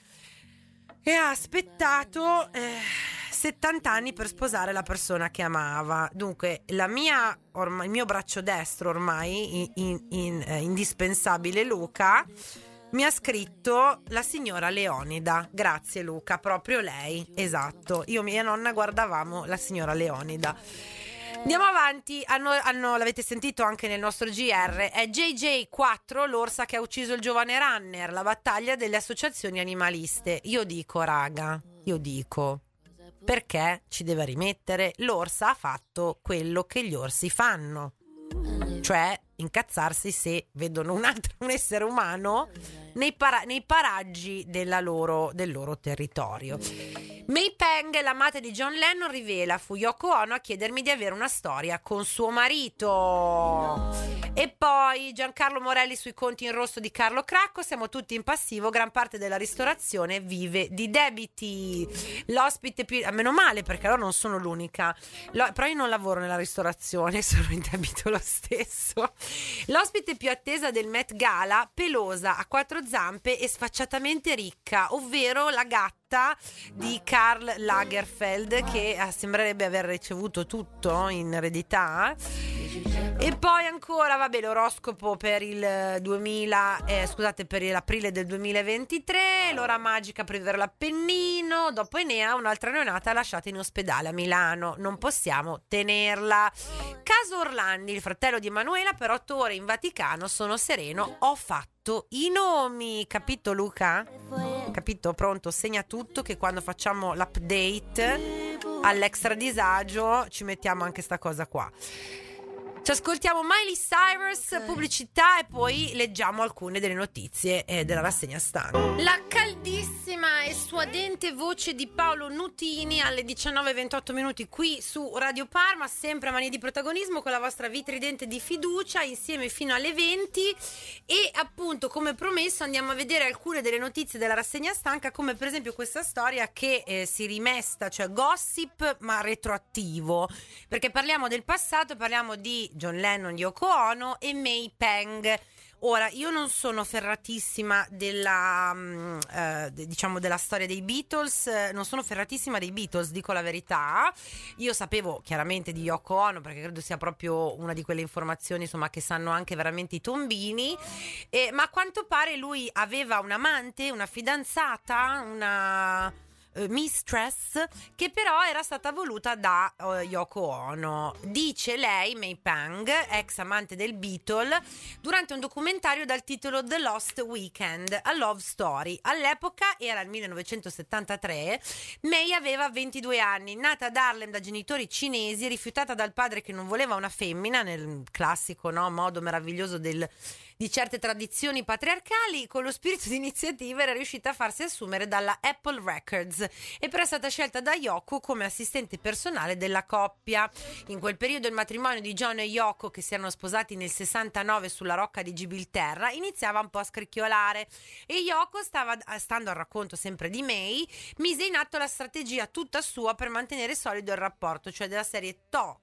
e ha aspettato eh, settanta anni per sposare la persona che amava. Dunque la mia ormai, il mio braccio destro ormai in, in, in, eh, indispensabile Luca mi ha scritto la signora Leonida. Grazie Luca, proprio lei, esatto, io e mia nonna guardavamo la signora Leonida. Andiamo avanti, hanno, hanno, l'avete sentito anche nel nostro G R, è J J quattro, l'orsa che ha ucciso il giovane runner, la battaglia delle associazioni animaliste. Io dico, raga, io dico, perché ci deve rimettere? L'orsa ha fatto quello che gli orsi fanno, cioè incazzarsi se vedono un altro un essere umano nei, para- nei paraggi della loro, del loro territorio. May Peng, l'amata di John Lennon, rivela: fu Yoko Ono a chiedermi di avere una storia con suo marito. E poi Giancarlo Morelli sui conti in rosso di Carlo Cracco: siamo tutti in passivo, gran parte della ristorazione vive di debiti. L'ospite più, meno male, perché allora non sono l'unica. Lo, però io non lavoro nella ristorazione, sono in debito lo stesso. L'ospite più attesa del Met Gala, pelosa, a quattro zampe e sfacciatamente ricca, ovvero la gatta di Karl Lagerfeld, che eh, sembrerebbe aver ricevuto tutto in eredità. E poi ancora, vabbè, l'oroscopo per il duemila, eh, scusate, per l'aprile del duemilaventitré, l'ora magica per vivere l'Appennino. Dopo Enea, un'altra neonata lasciata in ospedale a Milano, non possiamo tenerla. Caso Orlandi, il fratello di Emanuela, per otto ore in Vaticano, sono sereno, ho fatto i nomi. Capito Luca? Capito? Pronto? Segna tutto, che quando facciamo l'update all'extra disagio ci mettiamo anche sta cosa qua. Ci ascoltiamo Miley Cyrus, pubblicità e poi leggiamo alcune delle notizie eh, della rassegna stampa. La caldissima e suadente voce di Paolo Nutini alle diciannove e ventotto minuti qui su Radio Parma, sempre a Mania di Protagonismo con la vostra vitridente di fiducia, insieme fino alle venti. E appunto, come promesso, andiamo a vedere alcune delle notizie della rassegna stampa, come per esempio questa storia che eh, si rimesta, cioè gossip ma retroattivo, perché parliamo del passato, parliamo di John Lennon, Yoko Ono e May Peng. Ora, io non sono ferratissima della um, eh, diciamo della storia dei Beatles, eh, non sono ferratissima dei Beatles, dico la verità. Io sapevo chiaramente di Yoko Ono, perché credo sia proprio una di quelle informazioni, insomma, che sanno anche veramente i tombini, eh, ma a quanto pare lui aveva un amante, una fidanzata, una mistress, che però era stata voluta da uh, Yoko Ono. Dice lei, May Peng, ex amante del Beatle, durante un documentario dal titolo The Lost Weekend, a Love Story. All'epoca era il millenovecentosettantatré, May aveva ventidue anni, nata ad Harlem da genitori cinesi, rifiutata dal padre che non voleva una femmina, nel classico, no, modo meraviglioso del di certe tradizioni patriarcali. Con lo spirito di iniziativa era riuscita a farsi assumere dalla Apple Records e poi è stata scelta da Yoko come assistente personale della coppia. In quel periodo il matrimonio di John e Yoko, che si erano sposati nel sessantanove sulla rocca di Gibilterra, iniziava un po' a scricchiolare e Yoko, stava, stando al racconto sempre di May, mise in atto la strategia tutta sua per mantenere solido il rapporto, cioè della serie to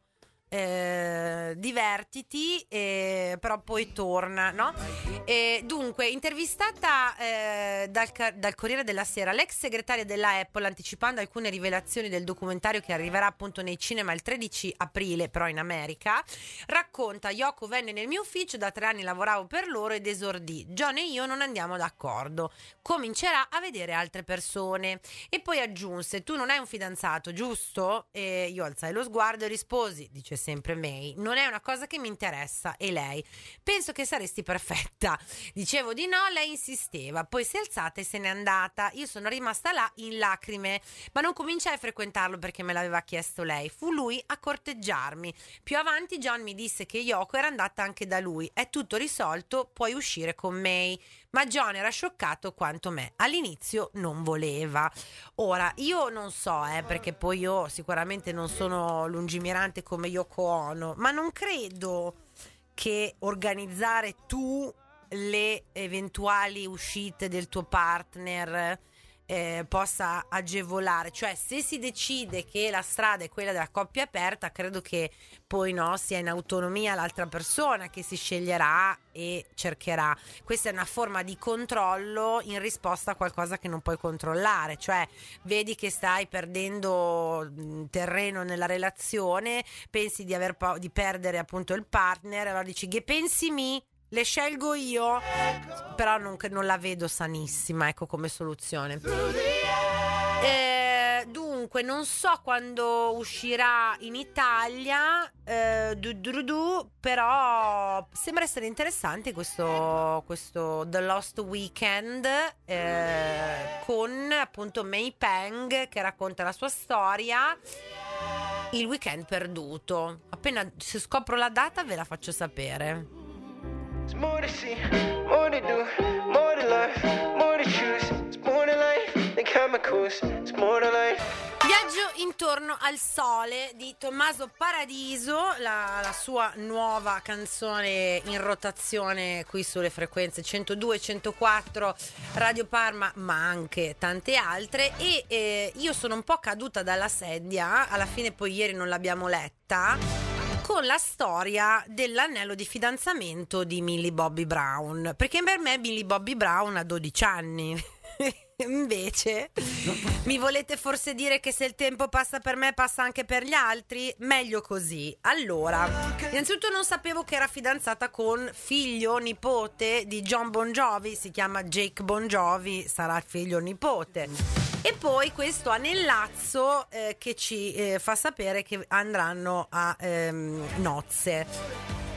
Eh, divertiti, eh, però poi torna, no? E dunque, intervistata eh, dal, dal Corriere della Sera, l'ex segretaria della Apple, anticipando alcune rivelazioni del documentario che arriverà appunto nei cinema il tredici aprile, però in America, racconta: Yoko venne nel mio ufficio, da tre anni lavoravo per loro ed esordì. John e io non andiamo d'accordo, comincerà a vedere altre persone. E poi aggiunse: tu non hai un fidanzato, giusto? E io alzai lo sguardo e risposi, dice sempre May, non è una cosa che mi interessa. E lei: penso che saresti perfetta. Dicevo di no, lei insisteva, poi si è alzata e se n'è andata. Io sono rimasta là in lacrime, ma non cominciai a frequentarlo perché me l'aveva chiesto lei, fu lui a corteggiarmi. Più avanti John mi disse che Yoko era andata anche da lui, è tutto risolto, puoi uscire con May. Ma John era scioccato quanto me, all'inizio non voleva. Ora, io non so, eh, perché poi io sicuramente non sono lungimirante come Yoko Ono, ma non credo che organizzare tu le eventuali uscite del tuo partner eh, possa agevolare. Cioè, se si decide che la strada è quella della coppia aperta, credo che poi no, sia in autonomia l'altra persona che si sceglierà e cercherà. Questa è una forma di controllo in risposta a qualcosa che non puoi controllare, cioè vedi che stai perdendo terreno nella relazione, pensi di aver pa- di perdere appunto il partner, allora dici che pensi mi le scelgo io, però non, non la vedo sanissima, ecco, come soluzione. Eh, dunque non so quando uscirà in Italia, eh, du, du, du, però sembra essere interessante questo, questo The Lost Weekend, eh, con appunto May Peng che racconta la sua storia, il weekend perduto. Appena se scopro la data ve la faccio sapere. It's more to see, more to do, more to life, more to choose. It's more to life than chemicals. It's more to life. Viaggio intorno al sole di Tommaso Paradiso, la, la sua nuova canzone in rotazione qui sulle frequenze centodue e centoquattro Radio Parma, ma anche tante altre. E eh, io sono un po' caduta dalla sedia, alla fine poi ieri non l'abbiamo letta, con la storia dell'anello di fidanzamento di Millie Bobby Brown, perché per me Millie Bobby Brown ha dodici anni. Invece mi volete forse dire che se il tempo passa per me passa anche per gli altri? Meglio così. Allora, innanzitutto non sapevo che era fidanzata con figlio nipote di John Bon Jovi, si chiama Jake Bon Jovi, sarà il figlio nipote. E poi questo anellazzo eh, che ci eh, fa sapere che andranno a ehm, nozze.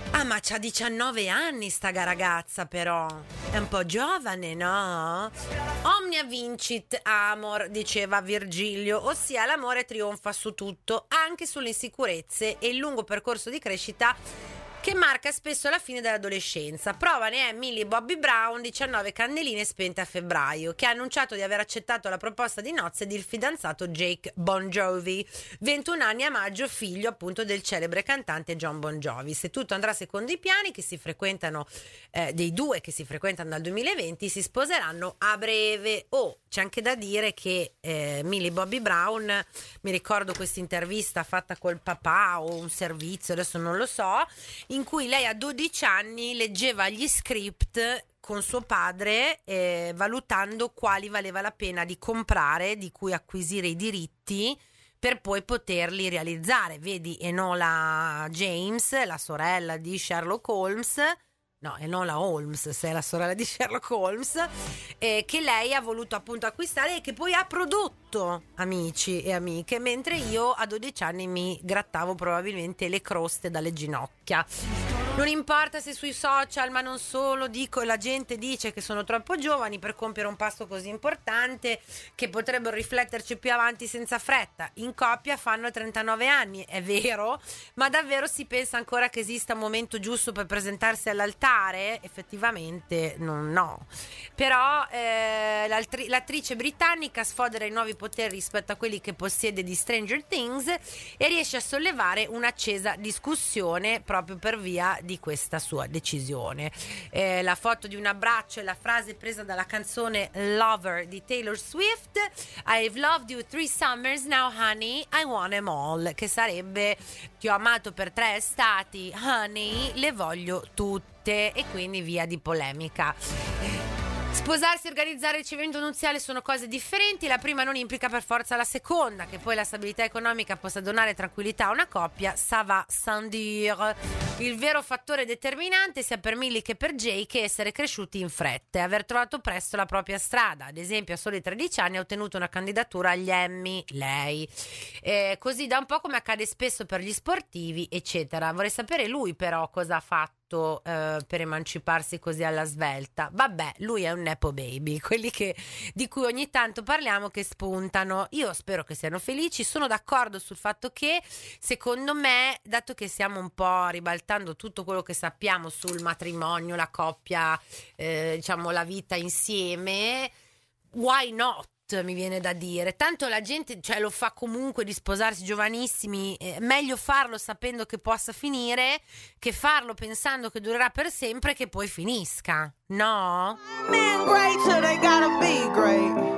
Ah, ma c'ha diciannove anni sta ragazza, però è un po' giovane, no? Omnia vincit amor, diceva Virgilio, ossia l'amore trionfa su tutto, anche sulle insicurezze e il lungo percorso di crescita che marca spesso la fine dell'adolescenza. Prova ne è Millie Bobby Brown, diciannove candeline spente a febbraio, che ha annunciato di aver accettato la proposta di nozze del fidanzato Jake Bon Jovi, ventuno anni a maggio, figlio appunto del celebre cantante John Bon Jovi. Se tutto andrà secondo i piani che si frequentano, eh, dei due che si frequentano dal duemilaventi, si sposeranno a breve. Oh, c'è anche da dire che eh, Millie Bobby Brown, mi ricordo questa intervista fatta col papà o un servizio, adesso non lo so, in cui lei a dodici anni leggeva gli script con suo padre, eh, valutando quali valeva la pena di comprare, di cui acquisire i diritti per poi poterli realizzare. Vedi Enola James, la sorella di Sherlock Holmes, no, Enola Holmes, se è la sorella di Sherlock Holmes, eh, che lei ha voluto appunto acquistare e che poi ha prodotto, amici e amiche, mentre io a dodici anni mi grattavo probabilmente le croste dalle ginocchia. Non importa se sui social, ma non solo, dico, la gente dice che sono troppo giovani per compiere un passo così importante, che potrebbero rifletterci più avanti senza fretta. In coppia fanno trentanove anni, è vero, ma davvero si pensa ancora che esista un momento giusto per presentarsi all'altare? Effettivamente non, no. Però eh, l'attrice britannica sfodera i nuovi poteri rispetto a quelli che possiede di Stranger Things e riesce a sollevare un'accesa discussione proprio per via di questa sua decisione. Eh, la foto di un abbraccio e la frase presa dalla canzone Lover di Taylor Swift, I've loved you three summers, now honey I want them all, che sarebbe ti ho amato per tre estati, honey le voglio tutte, e quindi via di polemica. Sposarsi e organizzare il ricevimento nuziale sono cose differenti, la prima non implica per forza la seconda, che poi la stabilità economica possa donare tranquillità a una coppia, ça va sans dire. Il vero fattore determinante sia per Millie che per Jake è essere cresciuti in fretta e aver trovato presto la propria strada. Ad esempio a soli tredici anni ha ottenuto una candidatura agli Emmy, lei, eh, così da un po' come accade spesso per gli sportivi eccetera. Vorrei sapere lui però cosa ha fatto Uh, per emanciparsi così alla svelta. Vabbè, lui è un nepo baby, quelli che, di cui ogni tanto parliamo, che spuntano. Io spero che siano felici. Sono d'accordo sul fatto che, secondo me, dato che stiamo un po' ribaltando tutto quello che sappiamo sul matrimonio, la coppia, eh, diciamo la vita insieme, why not? Mi viene da dire, tanto la gente, cioè, lo fa comunque di sposarsi giovanissimi, eh, meglio farlo sapendo che possa finire che farlo pensando che durerà per sempre e che poi finisca, no? Men great till they gotta be great.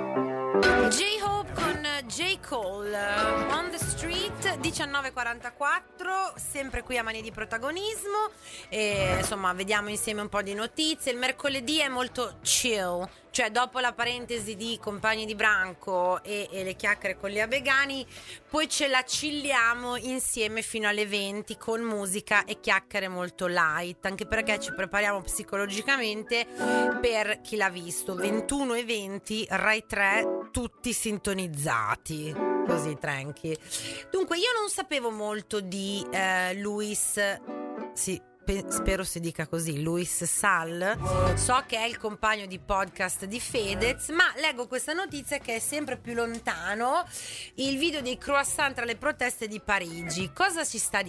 J-Hope con J. Cole, uh, On the Street, diciannove e quarantaquattro, sempre qui a Manie di Protagonismo, e, insomma, vediamo insieme un po' di notizie. Il mercoledì è molto chill, cioè dopo la parentesi di compagni di branco e, e le chiacchiere con gli abegani, poi ce la chilliamo insieme fino alle venti con musica e chiacchiere molto light, anche perché ci prepariamo psicologicamente per chi l'ha visto. Ventuno e venti, Rai tre, tutti sintonizzati, così tranqui. Dunque io non sapevo molto di eh, Luis, sì, Pe- spero si dica così, Luis Sal. So che è il compagno di podcast di Fedez, ma leggo questa notizia che è sempre più lontano. Il video dei croissant tra le proteste di Parigi. Cosa ci sta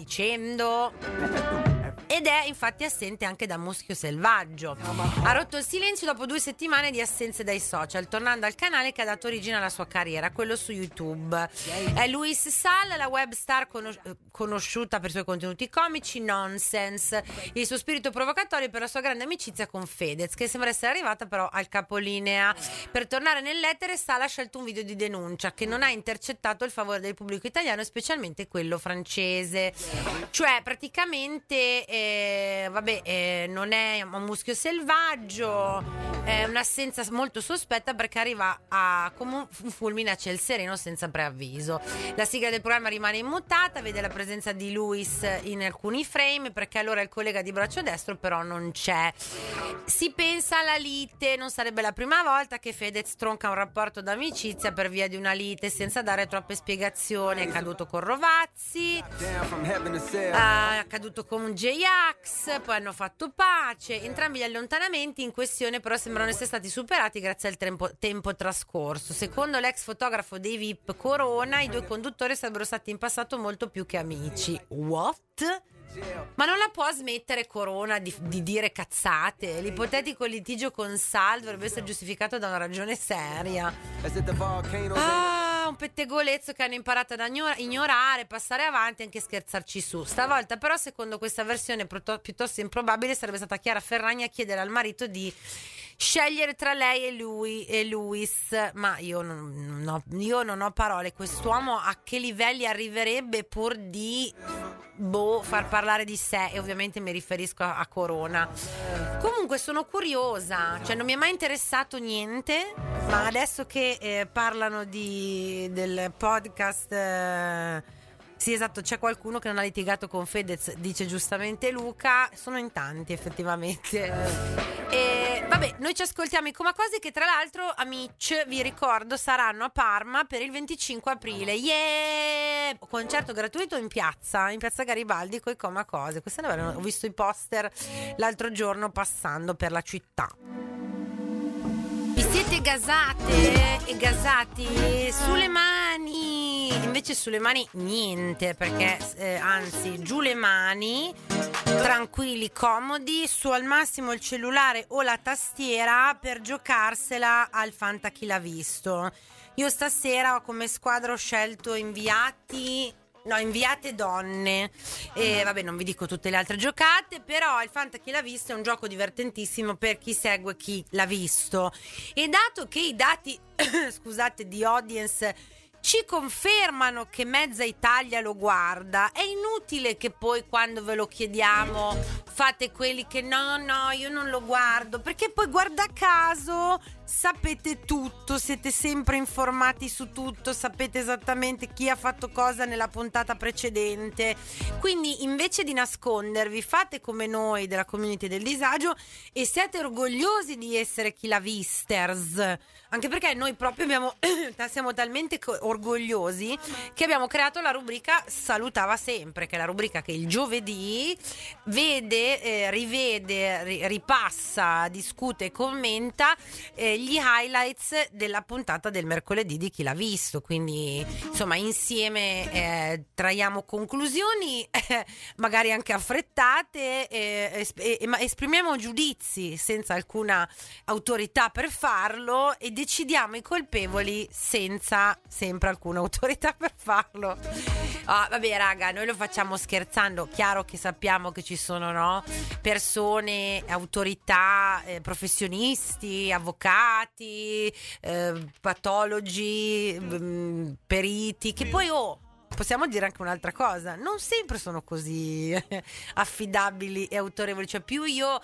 dicendo? Ed è infatti assente anche da Muschio Selvaggio. Ha rotto il silenzio dopo due settimane di assenze dai social, tornando al canale che ha dato origine alla sua carriera, quello su YouTube. È Luis Sal, la web star conos- conosciuta per i suoi contenuti comici, nonsense, il suo spirito provocatorio per la sua grande amicizia con Fedez, che sembra essere arrivata però al capolinea. Per tornare nell'etere, Sal ha scelto un video di denuncia che non ha intercettato il favore del pubblico italiano, specialmente quello francese. Cioè praticamente eh, vabbè eh, non è un muschio selvaggio, è un'assenza molto sospetta perché arriva a, come un fulmine a ciel sereno senza preavviso. La sigla del programma rimane immutata, vede la presenza di Luis in alcuni frame perché allora il collega di braccio destro però non c'è. Si pensa alla lite, non sarebbe la prima volta che Fedez tronca un rapporto d'amicizia per via di una lite senza dare troppe spiegazioni. È accaduto con Rovazzi, è accaduto con J Axe, poi hanno fatto pace. Entrambi gli allontanamenti in questione però sembrano essere stati superati grazie al tempo, tempo trascorso. Secondo l'ex fotografo dei V I P Corona, i due conduttori sarebbero stati in passato molto più che amici. What? Ma non la può smettere Corona di, di dire cazzate? L'ipotetico litigio con Sal dovrebbe essere giustificato da una ragione seria. Ah, un pettegolezzo che hanno imparato ad ignorare, passare avanti e anche scherzarci su. Stavolta però, secondo questa versione piuttosto improbabile, sarebbe stata Chiara Ferragni a chiedere al marito di scegliere tra lei e lui e Luis. Ma io non, no, io non ho parole. Quest'uomo a che livelli arriverebbe pur di boh, far parlare di sé? E ovviamente mi riferisco a, a Corona. Comunque sono curiosa, cioè non mi è mai interessato niente, ma adesso che eh, parlano di, del podcast eh, sì, esatto, c'è qualcuno che non ha litigato con Fedez, dice giustamente Luca, sono in tanti effettivamente. E vabbè, noi ci ascoltiamo i Comacosi, che tra l'altro, amici, vi ricordo, saranno a Parma per il venticinque aprile. Yeah! Concerto gratuito in piazza, in piazza Garibaldi con i Comacosi. Questa è una, ho visto i poster l'altro giorno passando per la città. Vi siete gasate e gasati sulle mani? Invece sulle mani niente, perché eh, anzi giù le mani, tranquilli, comodi, su al massimo il cellulare o la tastiera per giocarsela al Fanta Chi l'ha visto. Io stasera come squadra ho scelto inviati... No, inviate donne. E vabbè, non vi dico tutte le altre giocate, però il Fanta Chi l'ha visto è un gioco divertentissimo per chi segue chi l'ha visto. E dato che i dati, scusate, di audience ci confermano che mezza Italia lo guarda, è inutile che poi quando ve lo chiediamo fate quelli che no, no, io non lo guardo, perché poi guarda caso sapete tutto, siete sempre informati su tutto, sapete esattamente chi ha fatto cosa nella puntata precedente. Quindi invece di nascondervi, fate come noi della community del disagio e siete orgogliosi di essere Chi l'ha visters, anche perché noi proprio abbiamo siamo talmente orgogliosi che abbiamo creato la rubrica Salutava Sempre, che è la rubrica che il giovedì vede, eh, rivede, ri- ripassa, discute e commenta eh, gli highlights della puntata del mercoledì di Chi l'ha visto. Quindi insomma insieme eh, traiamo conclusioni eh, magari anche affrettate eh, esp- eh, ma esprimiamo giudizi senza alcuna autorità per farlo e decidiamo i colpevoli senza sempre alcuna autorità per farlo. Ah, vabbè raga, noi lo facciamo scherzando, chiaro che sappiamo che ci sono, no, persone, autorità, eh, professionisti, avvocati, eh, patologi, mh, periti, che poi oh possiamo dire anche un'altra cosa, non sempre sono così affidabili e autorevoli. Cioè più io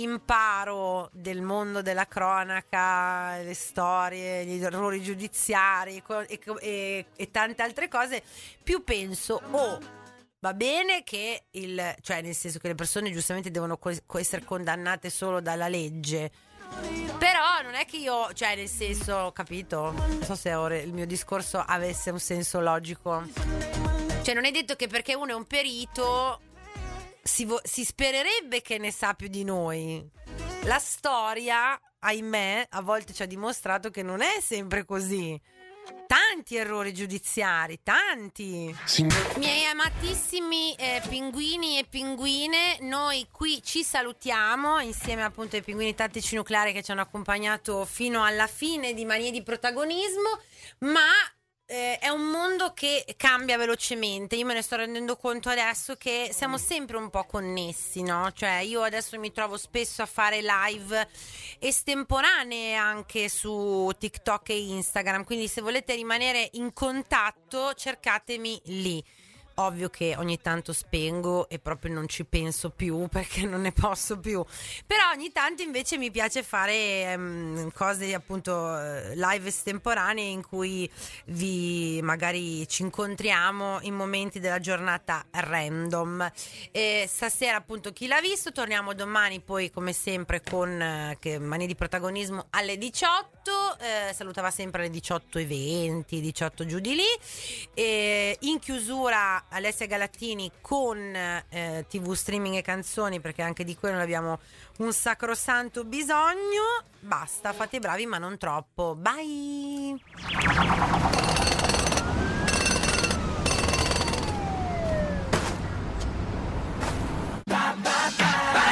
imparo del mondo della cronaca, le storie, gli errori giudiziari e, e, e tante altre cose, più penso oh va bene che il, cioè nel senso che le persone giustamente devono co- essere condannate solo dalla legge, però non è che io, cioè nel senso, capito? Non so se ora il mio discorso avesse un senso logico. Cioè non è detto che perché uno è un perito si, vo- si spererebbe che ne sa più di noi. La storia, ahimè, a volte ci ha dimostrato che non è sempre così. Tanti errori giudiziari, tanti. Sì. Miei amatissimi eh, pinguini e pinguine, noi qui ci salutiamo insieme appunto ai pinguini tattici nucleari che ci hanno accompagnato fino alla fine di Manie di Protagonismo, ma eh, è un mondo che cambia velocemente. Io me ne sto rendendo conto adesso che siamo sempre un po' connessi, no? Cioè io adesso mi trovo spesso a fare live estemporanee anche su TikTok e Instagram, quindi se volete rimanere in contatto cercatemi lì. Ovvio che ogni tanto spengo e proprio non ci penso più perché non ne posso più, però ogni tanto invece mi piace fare um, cose appunto live estemporanee in cui vi magari ci incontriamo in momenti della giornata random. E stasera appunto Chi l'ha visto, torniamo domani poi come sempre con eh, che Manie di Protagonismo alle diciotto, eh, Salutava Sempre alle diciotto e venti, diciotto giù di lì, e in chiusura Alessia Galattini con eh, tivù, streaming e canzoni, perché anche di quello abbiamo un sacrosanto bisogno. Basta, fate i bravi ma non troppo. Bye.